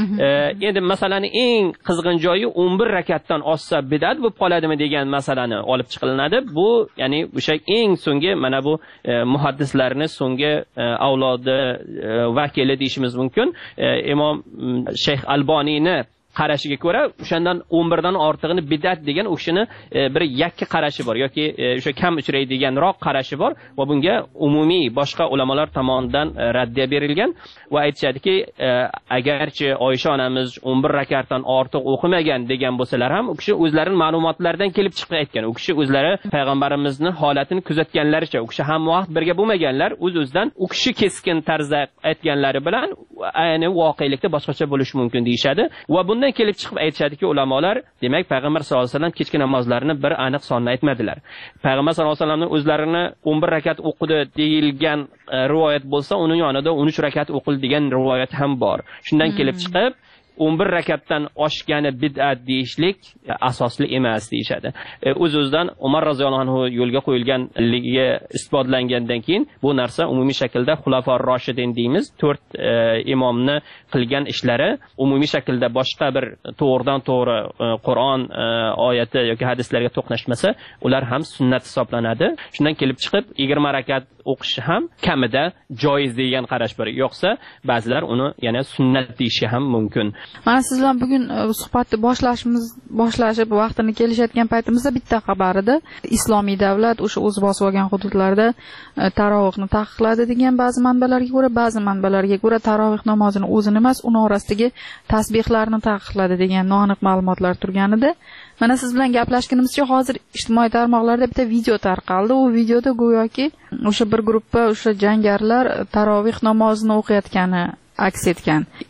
Endi masalaning eng qizg'in joyi o'n bir rakatdan oshsa bid'at bo'lib qoladimi degan masalani olib chiqilinadi. Bu ya'ni o'sha eng so'nggi mana bu muhaddislarning so'nggi avlodi vakili deyishimiz mumkin. Imom Shayx Alboniyni qarashiga ko'ra o'shandan o'n bir dan ortig'ini bid'at degan o'shini e, bir yakka qarashi bor yoki o'sha e, kam uchraydiganroq qarashi bor va bunga umumiy boshqa ulamolar tomonidan e, raddiya berilgan va aytishadiki, e, agarchi Oysha onamiz o'n bir rakatdan ortiq o'qimagan degan bo'lsalar ham, u kishi o'zlarining ma'lumotlaridan kelib chiqib aytgan. U kishi o'zlari payg'ambarimizning holatini kuzatganlaricha, u kishi hamma vaqt birga bo'lmaganlar, o'z-o'zidan u kishi keskin tarzda aytganlari bilan ayni voqelikda boshqacha bo'lishi mumkin deyshadi va bundan kelib chiqib aytishadiki ulamolar, demak Payg'ambar sollallohu alayhi vasallam kechki namozlarini bir aniq sonni aytmadilar. Payg'ambar sollallohu alayhi vasallamning o'zlarini o'n bir rakat o'qidi deyilgan e, rivoyat bo'lsa, uning yonida o'n uch rakat o'qildi degan rivoyat ham bor. Shundan hmm. kelib chiqib o'n bir rakatdan oshgani bid'at deyishlik asosli emas deyshadi. O'z-o'zidan Umar roziyallohu anhu yo'lga qo'yilganligi isbotlangandan keyin bu narsa umumiy shaklda Xulafor Roshidin deymiz, to'rt e, imomni qilgan ishlari umumiy shaklda boshqa bir to'g'ridan to'g'ri e, Qur'on e, oyati yoki hadislarga to'qnashmasa, ular ham sunnat hisoblanadi. Shundan kelib chiqib yigirma rakat o'qish ham kamida joiz degan qarash bor. Yo'qsa ba'zilar uni yana sunnat deyishi ham mumkin. Mana siz bilan bugun suhbatni boshlashimiz boshlashib vaqtini kelishayotgan paytimizda bitta xabar edi. Islomiy davlat o'sha o'z bosib olgan hududlarda tarovihni taqiqladi degan ba'zi manbalarga ko'ra, ba'zi manbalarga ko'ra tarovih namozini o'zini emas, uni orasidagi tasbihlarni taqiqladi degan noaniq ma'lumotlar turgan edi. Mana siz bilan gaplashganimizcha hozir ijtimoiy tarmoqlarda bitta video tarqaldi. U videoda go'yoki o'sha bir guruhga o'sha jangarilar tarovih namozini o'qiyotgani aks etgan.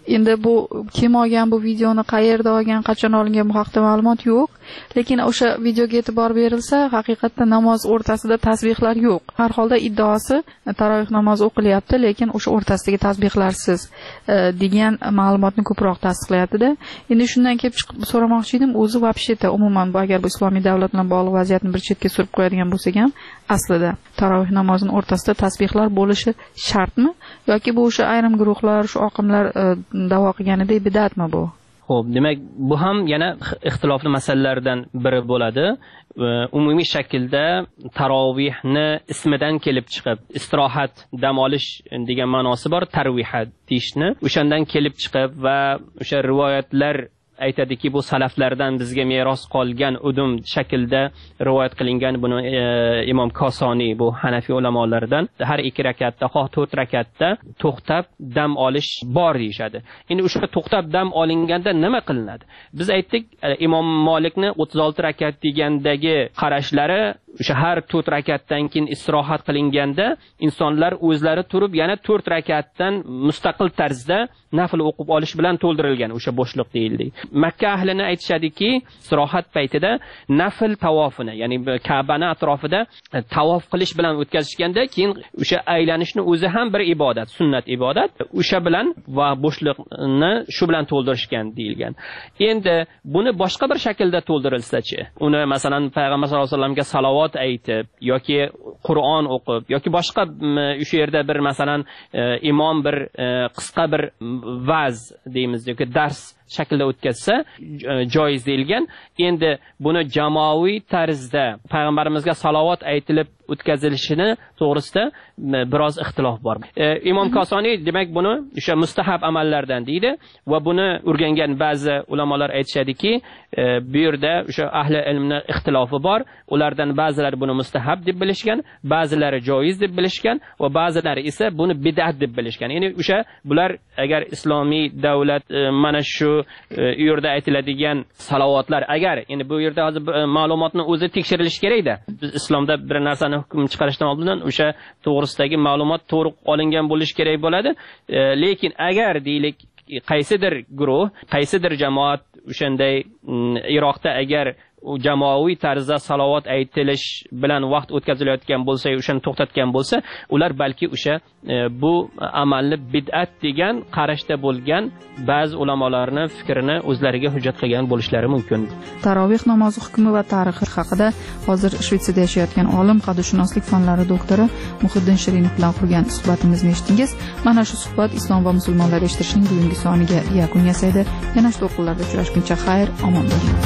endi bu kim olgan bu videoni, qayerda olgan, qachon olingan, bu haqida ma'lumot yo'q. Lekin o'sha videoga e'tibor berilsa, haqiqatda namoz o'rtasida tasbihlar yo'q. Har holda iddaosi tarovih namozi o'qilyapti, lekin o'sha o'rtasidagi tasbihlarsiz degan ma'lumotni ko'proq tasdiqlayapti-da. Endi shundan kelib chiqib so'ramoqchi edim, o'zi вообще-то umuman bu agar bu islomiy davlat bilan bog'liq vaziyatni bir chetga surib qo'yadigan bo'lsak ham, aslida tarovih namozining o'rtasida tasbihlar bo'lishi shartmi yoki bu o'sha ayrim guruhlar, shu oqimlar da'vo qilganidek bid'atmi bu? Xo'p, demak, bu ham yana ixtilofli masalalardan biri bo'ladi. Umumiy shaklda tarovihni ismidan kelib chiqib, istirohat, dam olish degan ma'nosi bor, tarvihat deyishni. O'shandan kelib chiqib va o'sha rivoyatlar aytadiki, bu salaflardan bizga meros qolgan udum shaklda rivoyat qilingan. Buni e, Imom Kosoniy, bu Hanafiy ulamolaridan har ikki rakatda, xoh to'rt rakatda to'xtab dam olish bor deyishadi. Endi o'sha to'xtab dam olinganda nima qilinadi? Biz aytdik, Imom Malikni o'ttiz olti rakat degandagi qarashlari o'sha har to'rt rakatdan keyin istirohat qilinganda insonlar o'zlari turib yana to'rt rakatdan mustaqil tarzda nafl o'qib olish bilan to'ldirilgan o'sha bo'shliq deyildi. Makka ahlini aytishadiki, istirohat paytida nafl tavofini, ya'ni Ka'bani atrofida tavof qilish bilan o'tkazishganda keyin o'sha aylanishni o'zi ham bir ibodat, sunnat ibodat. O'sha bilan va bo'shliqni shu bilan to'ldirishgan deyilgan. Endi buni boshqa bir shaklda to'ldirilsa-chi, uni masalan payg'ambar sollallohu alayhi vasallamga salovat aytib yoki Qur'on o'qib yoki boshqa o'sha yerda bir masalan imom bir qisqa bir vaz deymiz yoki dars shaklda o'tkazsa joiz deyilgan. Endi buni jamoaviy tarzda payg'ambarimizga salovat aytilib o'tkazilishini to'g'risida biroz ixtilof bor. E, Imom Kosoniy demak buni o'sha mustahab amallardan deydi va buni o'rgangan ba'zi ulamolar aytishadiki, e, bu yerda o'sha ahli ilmning ixtilofi bor. Ulardan ba'zilari buni mustahab deb bilishgan, ba'zilari joiz deb bilishgan va ba'zilari esa buni bid'at deb bilishgan. Ya'ni o'sha bular agar islomiy davlat e, mana shu u yerda aytiladigan salovatlar, agar endi bu yerda hozir ma'lumotni o'zi tekshirilishi kerak-da. Biz islomda bir narsani hukm chiqarishdan oldin o'sha to'g'risidagi ma'lumot to'liq olingan bo'lishi kerak bo'ladi. E, lekin agar deylik qaysidir guruh, qaysidir jamoat o'shanday Iroqda agar u jamoaviy tarzda salovat aytilish bilan vaqt o'tkazilayotgan bo'lsa, o'shani to'xtatgan bo'lsa, ular balki o'sha e, bu amalni bid'at degan qarashda bo'lgan ba'zi ulamolarning fikrini o'zlariga hujjat qilgan bo'lishlari mumkin. Tarovih namozi hukmi va tarixi haqida hozir Shvetsiyada yashayotgan olim, hadisshunoslik fanlari doktori Muhiddin Shirinov bilan qurgan suhbatimizni eshitdingiz. Mana shu suhbat Islom va musulmonlar eshitishning bugungi soniga yakun yasaydi. Yana shu to'lqinlarda uchrashguncha xayr, omon bo'ling.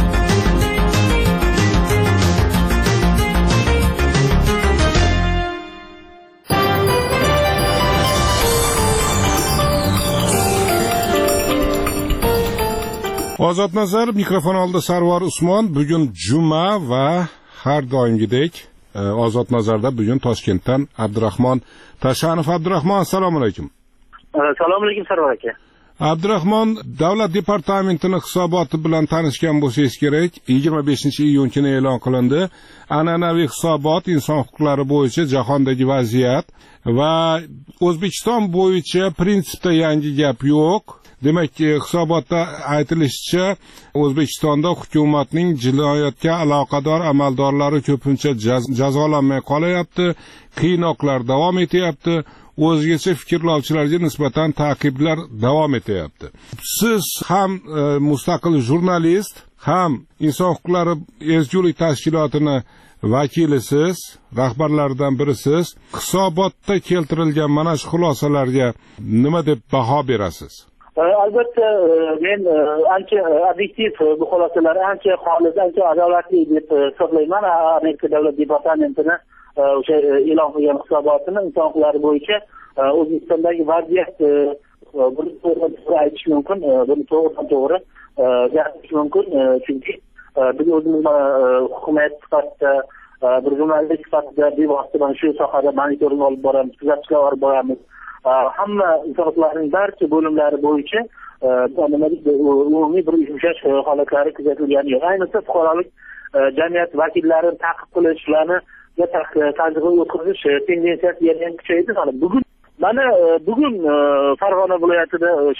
Ozod Nazar, mikrofon oldida Sarvar Usmon. Bugun juma va har doimgidek Ozod Nazarda bugun Toshkentdan Abdurahmon Tashanov. Abdurahmon, assalomu alaykum. Assalomu alaykum Sarvar aka. Abdurahmon, Davlat departamentining hisoboti bilan tanishgan bo'lsangiz kerak. yigirma beshinchi iyun kuni e'lon qilindi. An'anaviy hisobot inson huquqlari bo'yicha jahondagi vaziyat va O'zbekiston bo'yicha prinsipda yangi gap yo'q. Demak, hisobotda aytilishicha, O'zbekistonda hukumatning jinoyatga aloqador amaldorlari ko'pincha jazolanmay qolayapti, qiynoqlar davom etyapti, o'zgacha fikrlovchilarga nisbatan ta'qiblar davom etyapti. Siz ham e, mustaqil jurnalist, ham inson huquqlari ezgulik tashkilotini vakilisiz, rahbarlaridan birisiz. Hisobotda keltirilgan mana shu xulosalarga nima deb baho berasiz? Albatta, men ancha obyektiv bu xulosalar ancha xolis, ancha adolatli deb hisoblayman. Amerika davlat departamentini o'sha e'lon qilgan hisobotini inson huquqlari bo'yicha O'zbekistondagi vaziyat buni to'g'ri aytish mumkin, buni to'g'ridan to'g'ri gapirish mumkin, chunki biz o'zimiz hukumat sifatida, bir jurnalist sifatida bevosita mana shu sohada monitoring olib boramiz, kuzatishlar olib boramiz. Hamma inson huquqlarining barcha bo'limlari bo'yicha umumiy bir yumshash holatlari kuzatilgani yo'q. Ayniqsa fuqarolik jamiyat vakillarini ta'qib qilish, ularni tajriba o'tkazish tendensiyasi yana ham kuchaydi. Bugun mana bugun Farg'ona viloyatida o'sha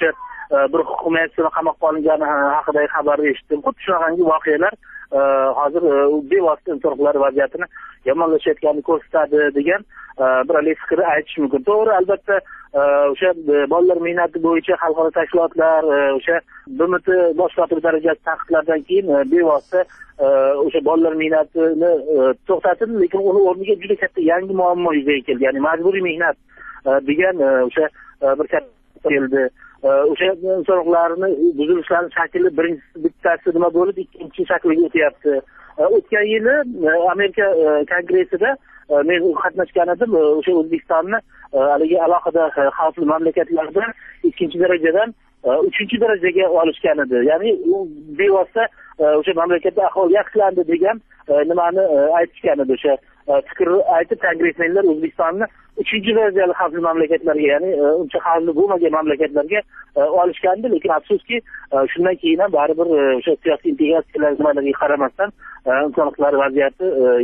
bir hukumatchini qamoqqa olingani haqidagi xabarni eshitdim. Xuddi shunaqangi voqealar hozir bevosita inson huquqlari vaziyatini yomonlashayotganini ko'rsatadi degan bir fikr aytish mumkin. To'g'ri, albatta o'sha bolalar mehnati bo'yicha xalqaro tashkilotlar o'sha B M T bosh kotibi darajasi taqiqlardan keyin bevosita o'sha bolalar mehnatini to'xtatdi, lekin uni o'rniga juda katta yangi muammo yuzaga keldi. Ya'ni majburiy mehnat degan o'sha bir katta keldi. O'sha inson huquqlarini buzilishlarning shakli birinchisi bittasi nima bo'lib, ikkinchi shakliga o'tyapti. O'tgan yili Amerika kongressida men qatnashgan edim. O'sha O'zbekistonni haligi alohida xavfli mamlakatlardan ikkinchi darajadan uchinchi darajaga olishgan edi. Ya'ni u bevosita o'sha mamlakatda ahvol yaxshilandi degan nimani aytishgan edi. O'sha fikr aytib kongressmenlar O'zbekistonni uchinchi darajali xavfli mamlakatlarga, ya'ni uncha xavfli bo'lmagan mamlakatlarga olishgandi, lekin afsuski shundan keyin ham baribir o'sha siyosiy integratsiyalarga qaramasdan inson huquqlari vaziyati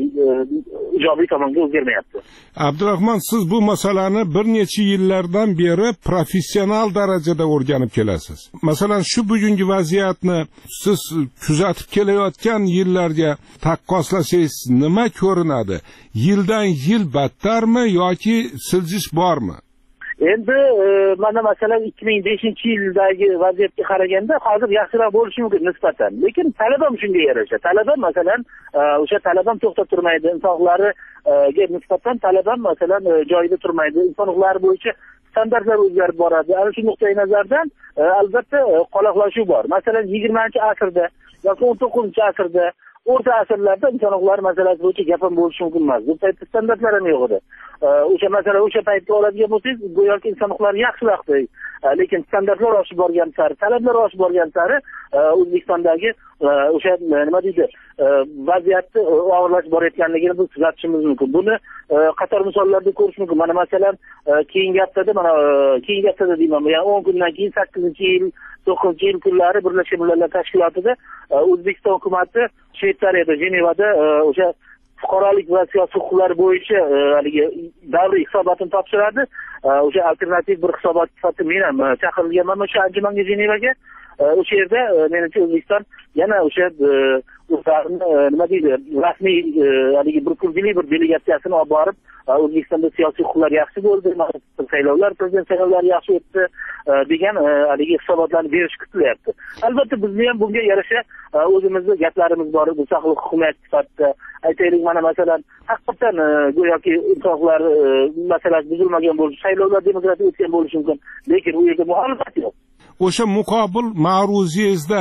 ijobiy tomonga o'zgarmayapti. Abdurahmon, siz bu masalani bir necha yillardan beri professional darajada o'rganib kelasiz. Masalan, shu bugungi vaziyatni siz kuzatib kelayotgan yillarga taqqoslasangiz nima ko'rinadi? Yildan yil battarmi yoki siljish bormi? Endi mana masalan ikki ming beshinchi yildagi vaziyatga qaraganda hozir yaxshiroq bo'lishi mumkin nisbatan. Lekin talab ham shunga yarasha. Talab ham masalan o'sha talab ham to'xtab turmaydi. Inson huquqlariga nisbatan talab ham masalan joyida turmaydi. Inson huquqlari bo'yicha standartlar o'zgarib boradi. Ana shu nuqtai nazardan albatta qoloqlashuv bor. Masalan yigirmanchi asrda yoki o'n to'qqizinchi asrda o'rta asrlarda inson huquqlari masalasi bo'yicha gap ham bo'lishi mumkin emas. Bu paytda standartlar ham yo'q edi. O'sha masala o'sha paytga oladigan bo'lsangiz, go'yoki inson huquqlari yaxshiroqdi. Lekin standartlar oshib borgan sari, talablar oshib borgan sari O'zbekistondagi o'sha nima deydi, vaziyatni og'irlashib borayotganligini biz kuzatishimiz mumkin. Buni qator misollarda ko'rish mumkin. Mana masalan keyingi haftada, mana keyingi haftada deyman, ya'ni o'n kundan keyin sakkizinchi yil, to'qqizinchi yil kunlari Birlashgan Millatlar Tashkilotida O'zbekiston hukumati Shveysariyada, Jenevada o'sha fuqarolik va siyosiy huquqlar bo'yicha haligi davriy hisobotini topshiradi. O'sha alternativ bir hisobot sifatida men ham chaqirilganman o'sha anjumanga, Jenevaga. O'sha yerda menimcha O'zbekiston yana o'sha o'zlarini nima deydi, rasmiy haligi bir kurdilik bir delegatsiyasini olib borib, O'zbekistonda siyosiy huquqlar yaxshi bo'ldi, saylovlar, prezident saylovlari yaxshi o'tdi degan haligi hisobotlarni berish kutilyapti. Albatta bizni ham bunga yarasha o'zimizning gaplarimiz bor. Bu saqliq hukumat sifatida aytaylik, mana masalan haqiqatan go'yoki inson huquqlari masalasi buzilmagan bo'lishi, saylovlar demokratik o'tgan bo'lishi mumkin, lekin u yerda muxolifat yo'q. O'sha muqobil ma'ruziyangizda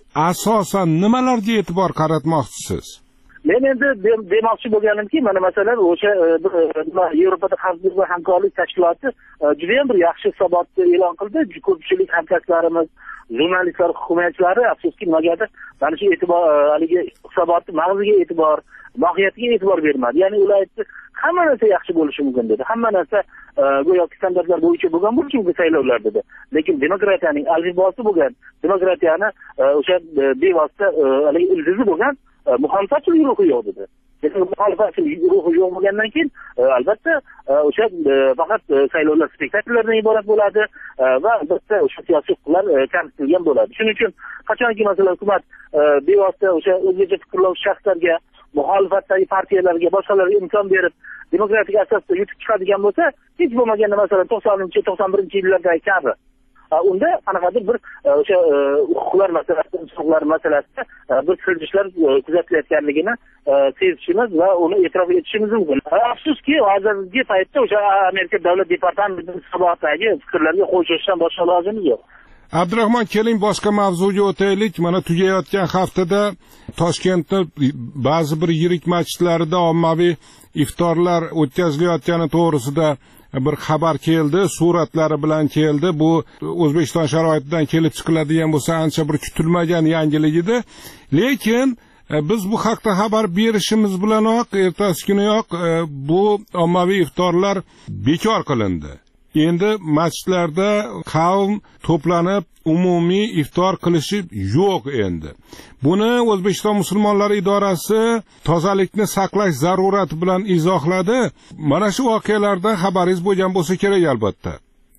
asosan nimalarga e'tibor qaratmoqchisiz? Men endi demoqchi bo'lganimki, mana masalan o'sha Yevropada xavfsizlik va hamkorlik tashkiloti juda ham bir yaxshi hisobotni e'lon qildi. Ko'pchilik hamkasblarimiz, jurnalistlar, hukumatchilari afsuski nimagadir mana shu e'tibor haligi hisobotni mag'ziga e'tibor, mohiyatiga e'tibor bermadi. Ya'ni ular aytdi, hamma narsa yaxshi bo'lishi mumkin dedi. Hamma narsa go'yoki standartlar bo'yicha bo'lgan bo'lishi mumkin saylovlar dedi. Lekin demokratiyaning alifbosi bo'lgan, demokratiyani o'sha bevosita haligi ildizi bo'lgan muxolifatchilik ruhi yo'q dedi. Lekin muxolifatchilik ruhi yo'q bo'lgandan keyin albatta o'sha faqat saylovlar spektakllardan iborat bo'ladi va albatta o'sha siyosiy huquqlar kamsitilgan bo'ladi. Shuning uchun qachonki masalan hukumat bevosita o'sha o'zgacha fikrlovchi shaxslarga, muxolifatdagi partiyalarga, boshqalarga imkon berib demokratik asosda yutib chiqadigan bo'lsa, hech bo'lmaganda masalan to'qsoninchi to'qson birinchi yillardagi kabi unda qanaqadir bir o'sha huquqlar masalasida, huquqlar masalasida bir siljishlar kuzatilayotganligini sezishimiz va uni e'tirof etishimiz mumkin. Afsuski, hozirgi paytda o'sha Amerika davlat departamenti hisobotidagi fikrlarga qo'shishdan boshqa ilojimiz yo'q. Abdurahmon, keling boshqa mavzuga o'taylik. Mana tugayotgan haftada Toshkentda ba'zi bir yirik masjidlarida ommaviy iftorlar o'tkazilayotgani to'g'risida bir xabar keldi, suratlari bilan keldi. Bu O'zbekiston sharoitidan kelib chiqiladigan bo'lsa ancha bir kutilmagan yangilik edi. Lekin biz bu haqda xabar berishimiz bilanoq ertasi kuniyoq bu ommaviy iftorlar bekor qilindi. Endi masjidlarda qavm to'planib umumiy iftor qilishi yo'q endi. Buni O'zbekiston musulmonlari idorasi tozalikni saqlash zarurati bilan izohladi. Mana shu voqealardan xabaringiz bo'lgan bo'lsa kerak albatta.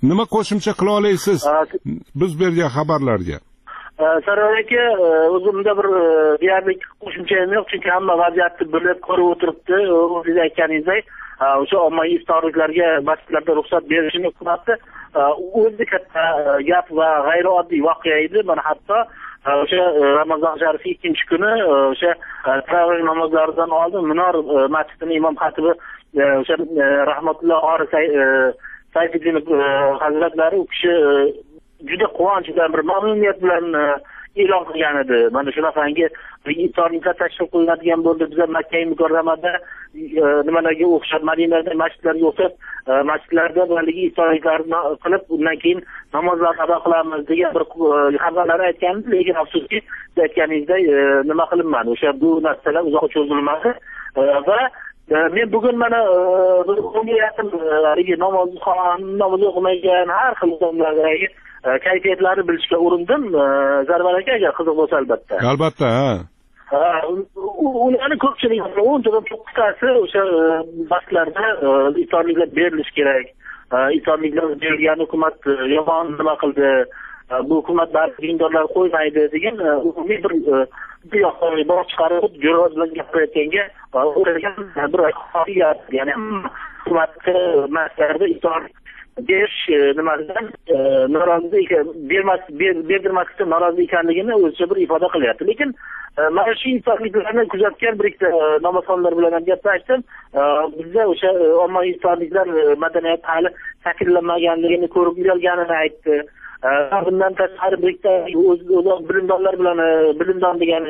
nima qo'shimcha qila olasiz biz bergan xabarlarga? Sarvar aka, o'zimda bir deyarli qo'shimcham yo'q, chunki hamma vaziyatni bilib ko'rib o'tiribdi. O'zingiz aytganingizdek, o'sha ommaviy iftorliklarga masjidlarda ruxsat berishini hukumatni o'zi katta gap va g'ayrioddiy voqea edi. Mana hatto o'sha Ramazon sharifi ikkinchi kuni o'sha taroveh namozlaridan oldin Minor masjidining imom xatibi o'sha rahmatulloh Ori Sayfiddinov hazratlari u kishi juda quvonch bilan bir mamnuniyat bilan e'lon qilgan edi. Mana shunaqangi iftorliklar tashkil qilinadigan bo'ldi. Biz Makka Mukarramada nimalarga o'xshab, Madinada masjidlarga o'xshab masjidlarda haligi iftorliklarni qilib, undan keyin namozlarni ado qilamiz degan bir xabarlar aytgan, lekin afsuski aytganingizdek nima qilinmadi. O'sha bu narsalar uzoq cho'zilmadi va men bugun mana o'nga yaqin haligi namoz namoz o'qimagan har xil odamlardagi kayfiyatlari bilishga urindim. Zarvar aka, agar qiziq bo'lsa albatta. Albatta, ha. Ularning ko'pchiligi o'ntadan to'qqiztasi o'sha vaqtlarda iftorliklar berilishi kerak. Iftorliklar berilgan hukumat yomon nima qildi? Bu hukumat barcha dindorlar qo'ymaydi degan umumiy bir bu yoqqa bosh chiqarib jo'roz bilan gapirayotganga o'ralgan bir holat, ya'ni hukumatni masjidlarda iftor berish nimasidan norozi bermas berdirmaslikdan norozi ekanligini o'zicha bir ifoda qilyapti. Lekin mana shu iftorliklarni kuzatgan bir ikkita namozxonlar bilan ham gaplashdim. Bizda o'sha ommaviy iftorliklar madaniyati hali shakllanmaganligini ko'rib uyalganini aytdi. Bundan tashqari bir ikkita bilimdonlar bilan bilimdon degani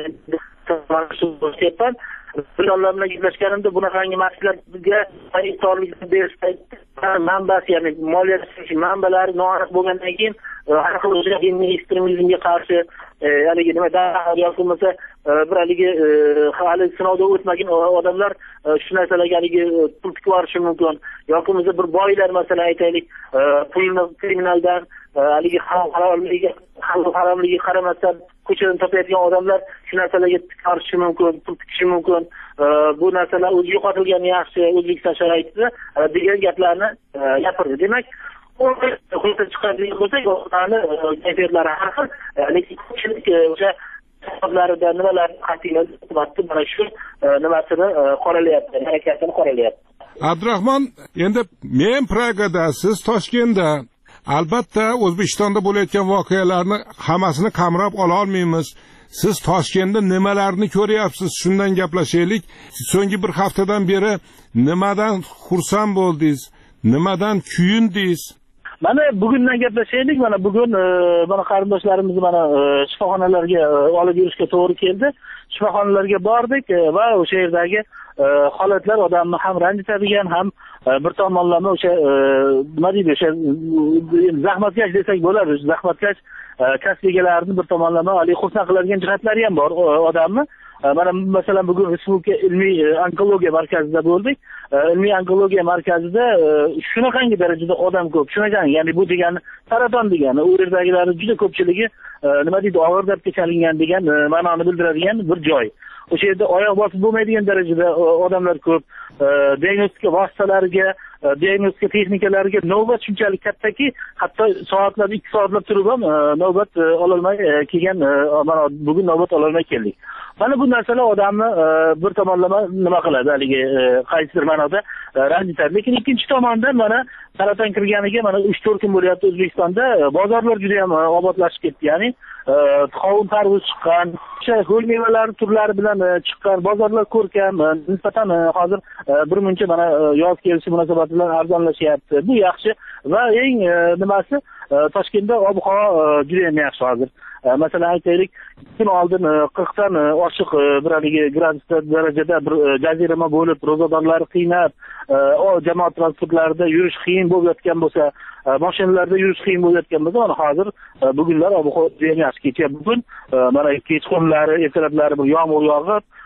bilimdonlar bilan gaplashganimda bunaqangi masjidlarga iftorlikni berishda manbasi, ya'ni moliyalashtirish manbalari noaniq bo'lgandan keyin har xil o'sha diniy ekstremizmga qarshi haligi nima yoki bo'lmasa bir haligi hali sinovdan o'tmagan odamlar shu narsalarga haligi pul tikib yuborishi mumkin, yoki bo'lmasa bir boylar masalan aytaylik pulni kriminaldan haligi haromligiga haromligiga qaramasdan ko'chadan topayotgan odamlar shu narsalarga qarishi mumkin, pul tikishi mumkin. Bu narsalar o'zi yo'qotilgani yaxshi O'zbekiston sharoitida degan gaplarni gapirdi. Demak, xulosa chiqaradigan bo'lsak, ularni kayfiyatlari har xil, lekin ko'pchilik o'sha hisoblarida nimalarni qat'iylab hukumatni mana shu nimasini qoralayapti, harakatini qoralayapti. Abdurahmon, endi men Pragada, siz Toshkentda. Albatta O'zbekistonda bo'layotgan voqealarni hammasini qamrab ola olmaymiz. Siz Toshkentda nimalarni ko'ryapsiz? Shundan gaplashaylik. So'nggi bir haftadan beri nimadan xursand bo'ldingiz? Nimadan kuyundingiz? Mana bugundan gaplashaylik. Mana bugun mana qarindoshlarimizni mana shifoxonalarga olib yurishga to'g'ri keldi. Shifoxonalarga bordik va o'sha yerdagi holatlar odamni ham ranjitadigan, ham bir tomonlama o'sha nima deydi, o'sha zahmatkash desak bo'ladi. Zahmatkash kasb egalarini bir tomonlama hali xursand qiladigan jihatlari ham bor odamni. Mana masalan bugun Respublika ilmiy onkologiya markazida bo'ldik. Ilmiy onkologiya markazida shunaqangi darajada odam ko'p. Shunaqangi, ya'ni bu degani saraton degani, u yerdagilar juda ko'pchiligi nima deydi, og'ir dardga chalingan degan ma'noni bildiradigan bir joy. O'sha yerda oyoq bosib bo'lmaydigan darajada odamlar ko'p. Diagnostika vositalariga, diagnostika texnikalariga navbat shunchalik kattaki, hatto soatlab ikki soatlab turib ham navbat ololmay kelgan, mana bugun navbat ololmay keldik. Mana bu narsalar odamni bir tomonlama nima qiladi, haligi qaysidir ma'noda ranjitadi. Lekin ikkinchi tomondan mana saraton kirganiga mana uch to'rt kun bo'lyapti O'zbekistonda, bozorlar juda ham obodlashib ketdi. Ya'ni qovun tarvuz chiqqan, o'sha ho'l mevalar turlari bilan chiqqan bozorlar ko'rkam, nisbatan hozir bir muncha mana yoz kelishi munosabati bilan arzonlashyapti. Bu yaxshi va eng nimasi Toshkentda ob-havo juda ham yaxshi hozir. Masalan aytaylik, kun oldin qirqdan oshiq bir haligi gradusda darajada bir jazirama bo'lib, ro'zadorlar qiynab, jamoat transportlarida yurish qiyin bo'lib yotgan bo'lsa, mashinalarda yurish qiyin bo'lib yotgan bo'lsa, mana hozir bugunlar ob-havo juda yaxshi. Kecha bugun mana kechqurunlari, ertalablari bir yomg'ir yog'ib,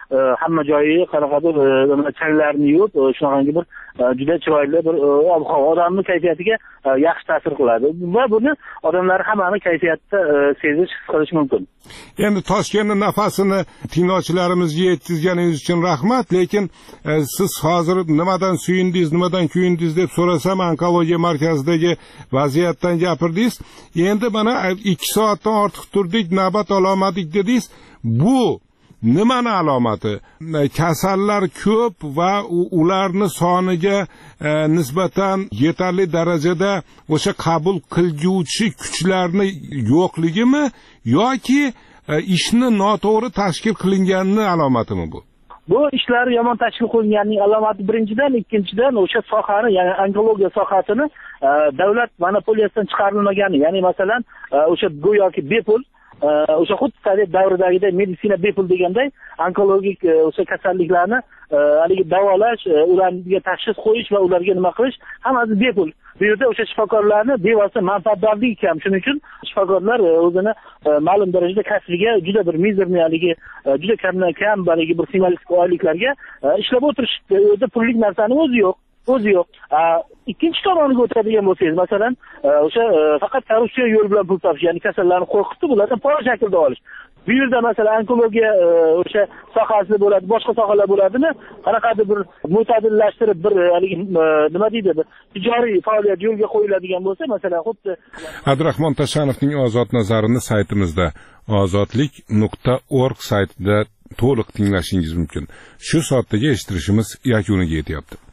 hamma joyi qanaqadir changlarni yuvib shunaqangi bir juda chiroyli bir ob-havo odamning kayfiyatiga yaxshi ta'sir qiladi va buni odamlar hammani kayfiyatda sezish his qilish mumkin. Endi Toshkentni nafasini tinglovchilarimizga yetkazganingiz uchun rahmat, lekin siz hozir nimadan suyundingiz, nimadan kuyundingiz deb so'rasam, onkologiya markazidagi vaziyatdan gapirdingiz. Endi mana ikki soatdan ortiq turdik, navbat ololmadik dedingiz. Bu nimani alomati? Kasallar ko'p va ularni soniga e, nisbatan yetarli darajada o'sha qabul qilguvchi kuchlarni yo'qligimi yoki e, ishni noto'g'ri tashkil qilinganini alomatimi bu? Bu ishlar yomon tashkil qilinganining alomati birinchidan, ikkinchidan o'sha sohani, ya'ni onkologiya sohasini e, davlat monopoliyasidan chiqarilmagani, ya'ni masalan e, o'sha go'yoki bepul o'sha xuddi sovet davridagidek meditsina bepul deganday onkologik o'sha kasalliklarni haligi davolash, ularga tashxis qo'yish va ularga nima qilish hammasi bepul. Bu yerda o'sha shifokorlarni bevosita manfaatdorligi kam. Shuning uchun shifokorlar o'zini ma'lum darajada kasbiga juda bir mizerniy haligi juda kamdan kam haligi bir simvolik oyliklarga ishlab o'tirishdi. O'zi pullik narsaning o'zi yo'q. o'zi yo'q. Ikkinchi tomoniga o'tadigan bo'lsangiz, masalan, o'sha faqat korrupsiya yo'li bilan pul topish, ya'ni kasallarni qo'rqitib, ulardan pora shaklda olish. Bu yerda masalan onkologiya o'sha sohasi bo'ladi, boshqa sohalar bo'ladimi? Qanaqadir bir mo'tadillashtirib, bir haligi nima deydi, bir tijoriy faoliyat yo'lga qo'yiladigan bo'lsa, masalan, xuddi Abdurahmon Tashanovning ozod nazarini saytimizda ozodlik nuqta org saytida to'liq tinglashingiz mumkin. Shu soatdagi eshittirishimiz yakuniga yetyapti.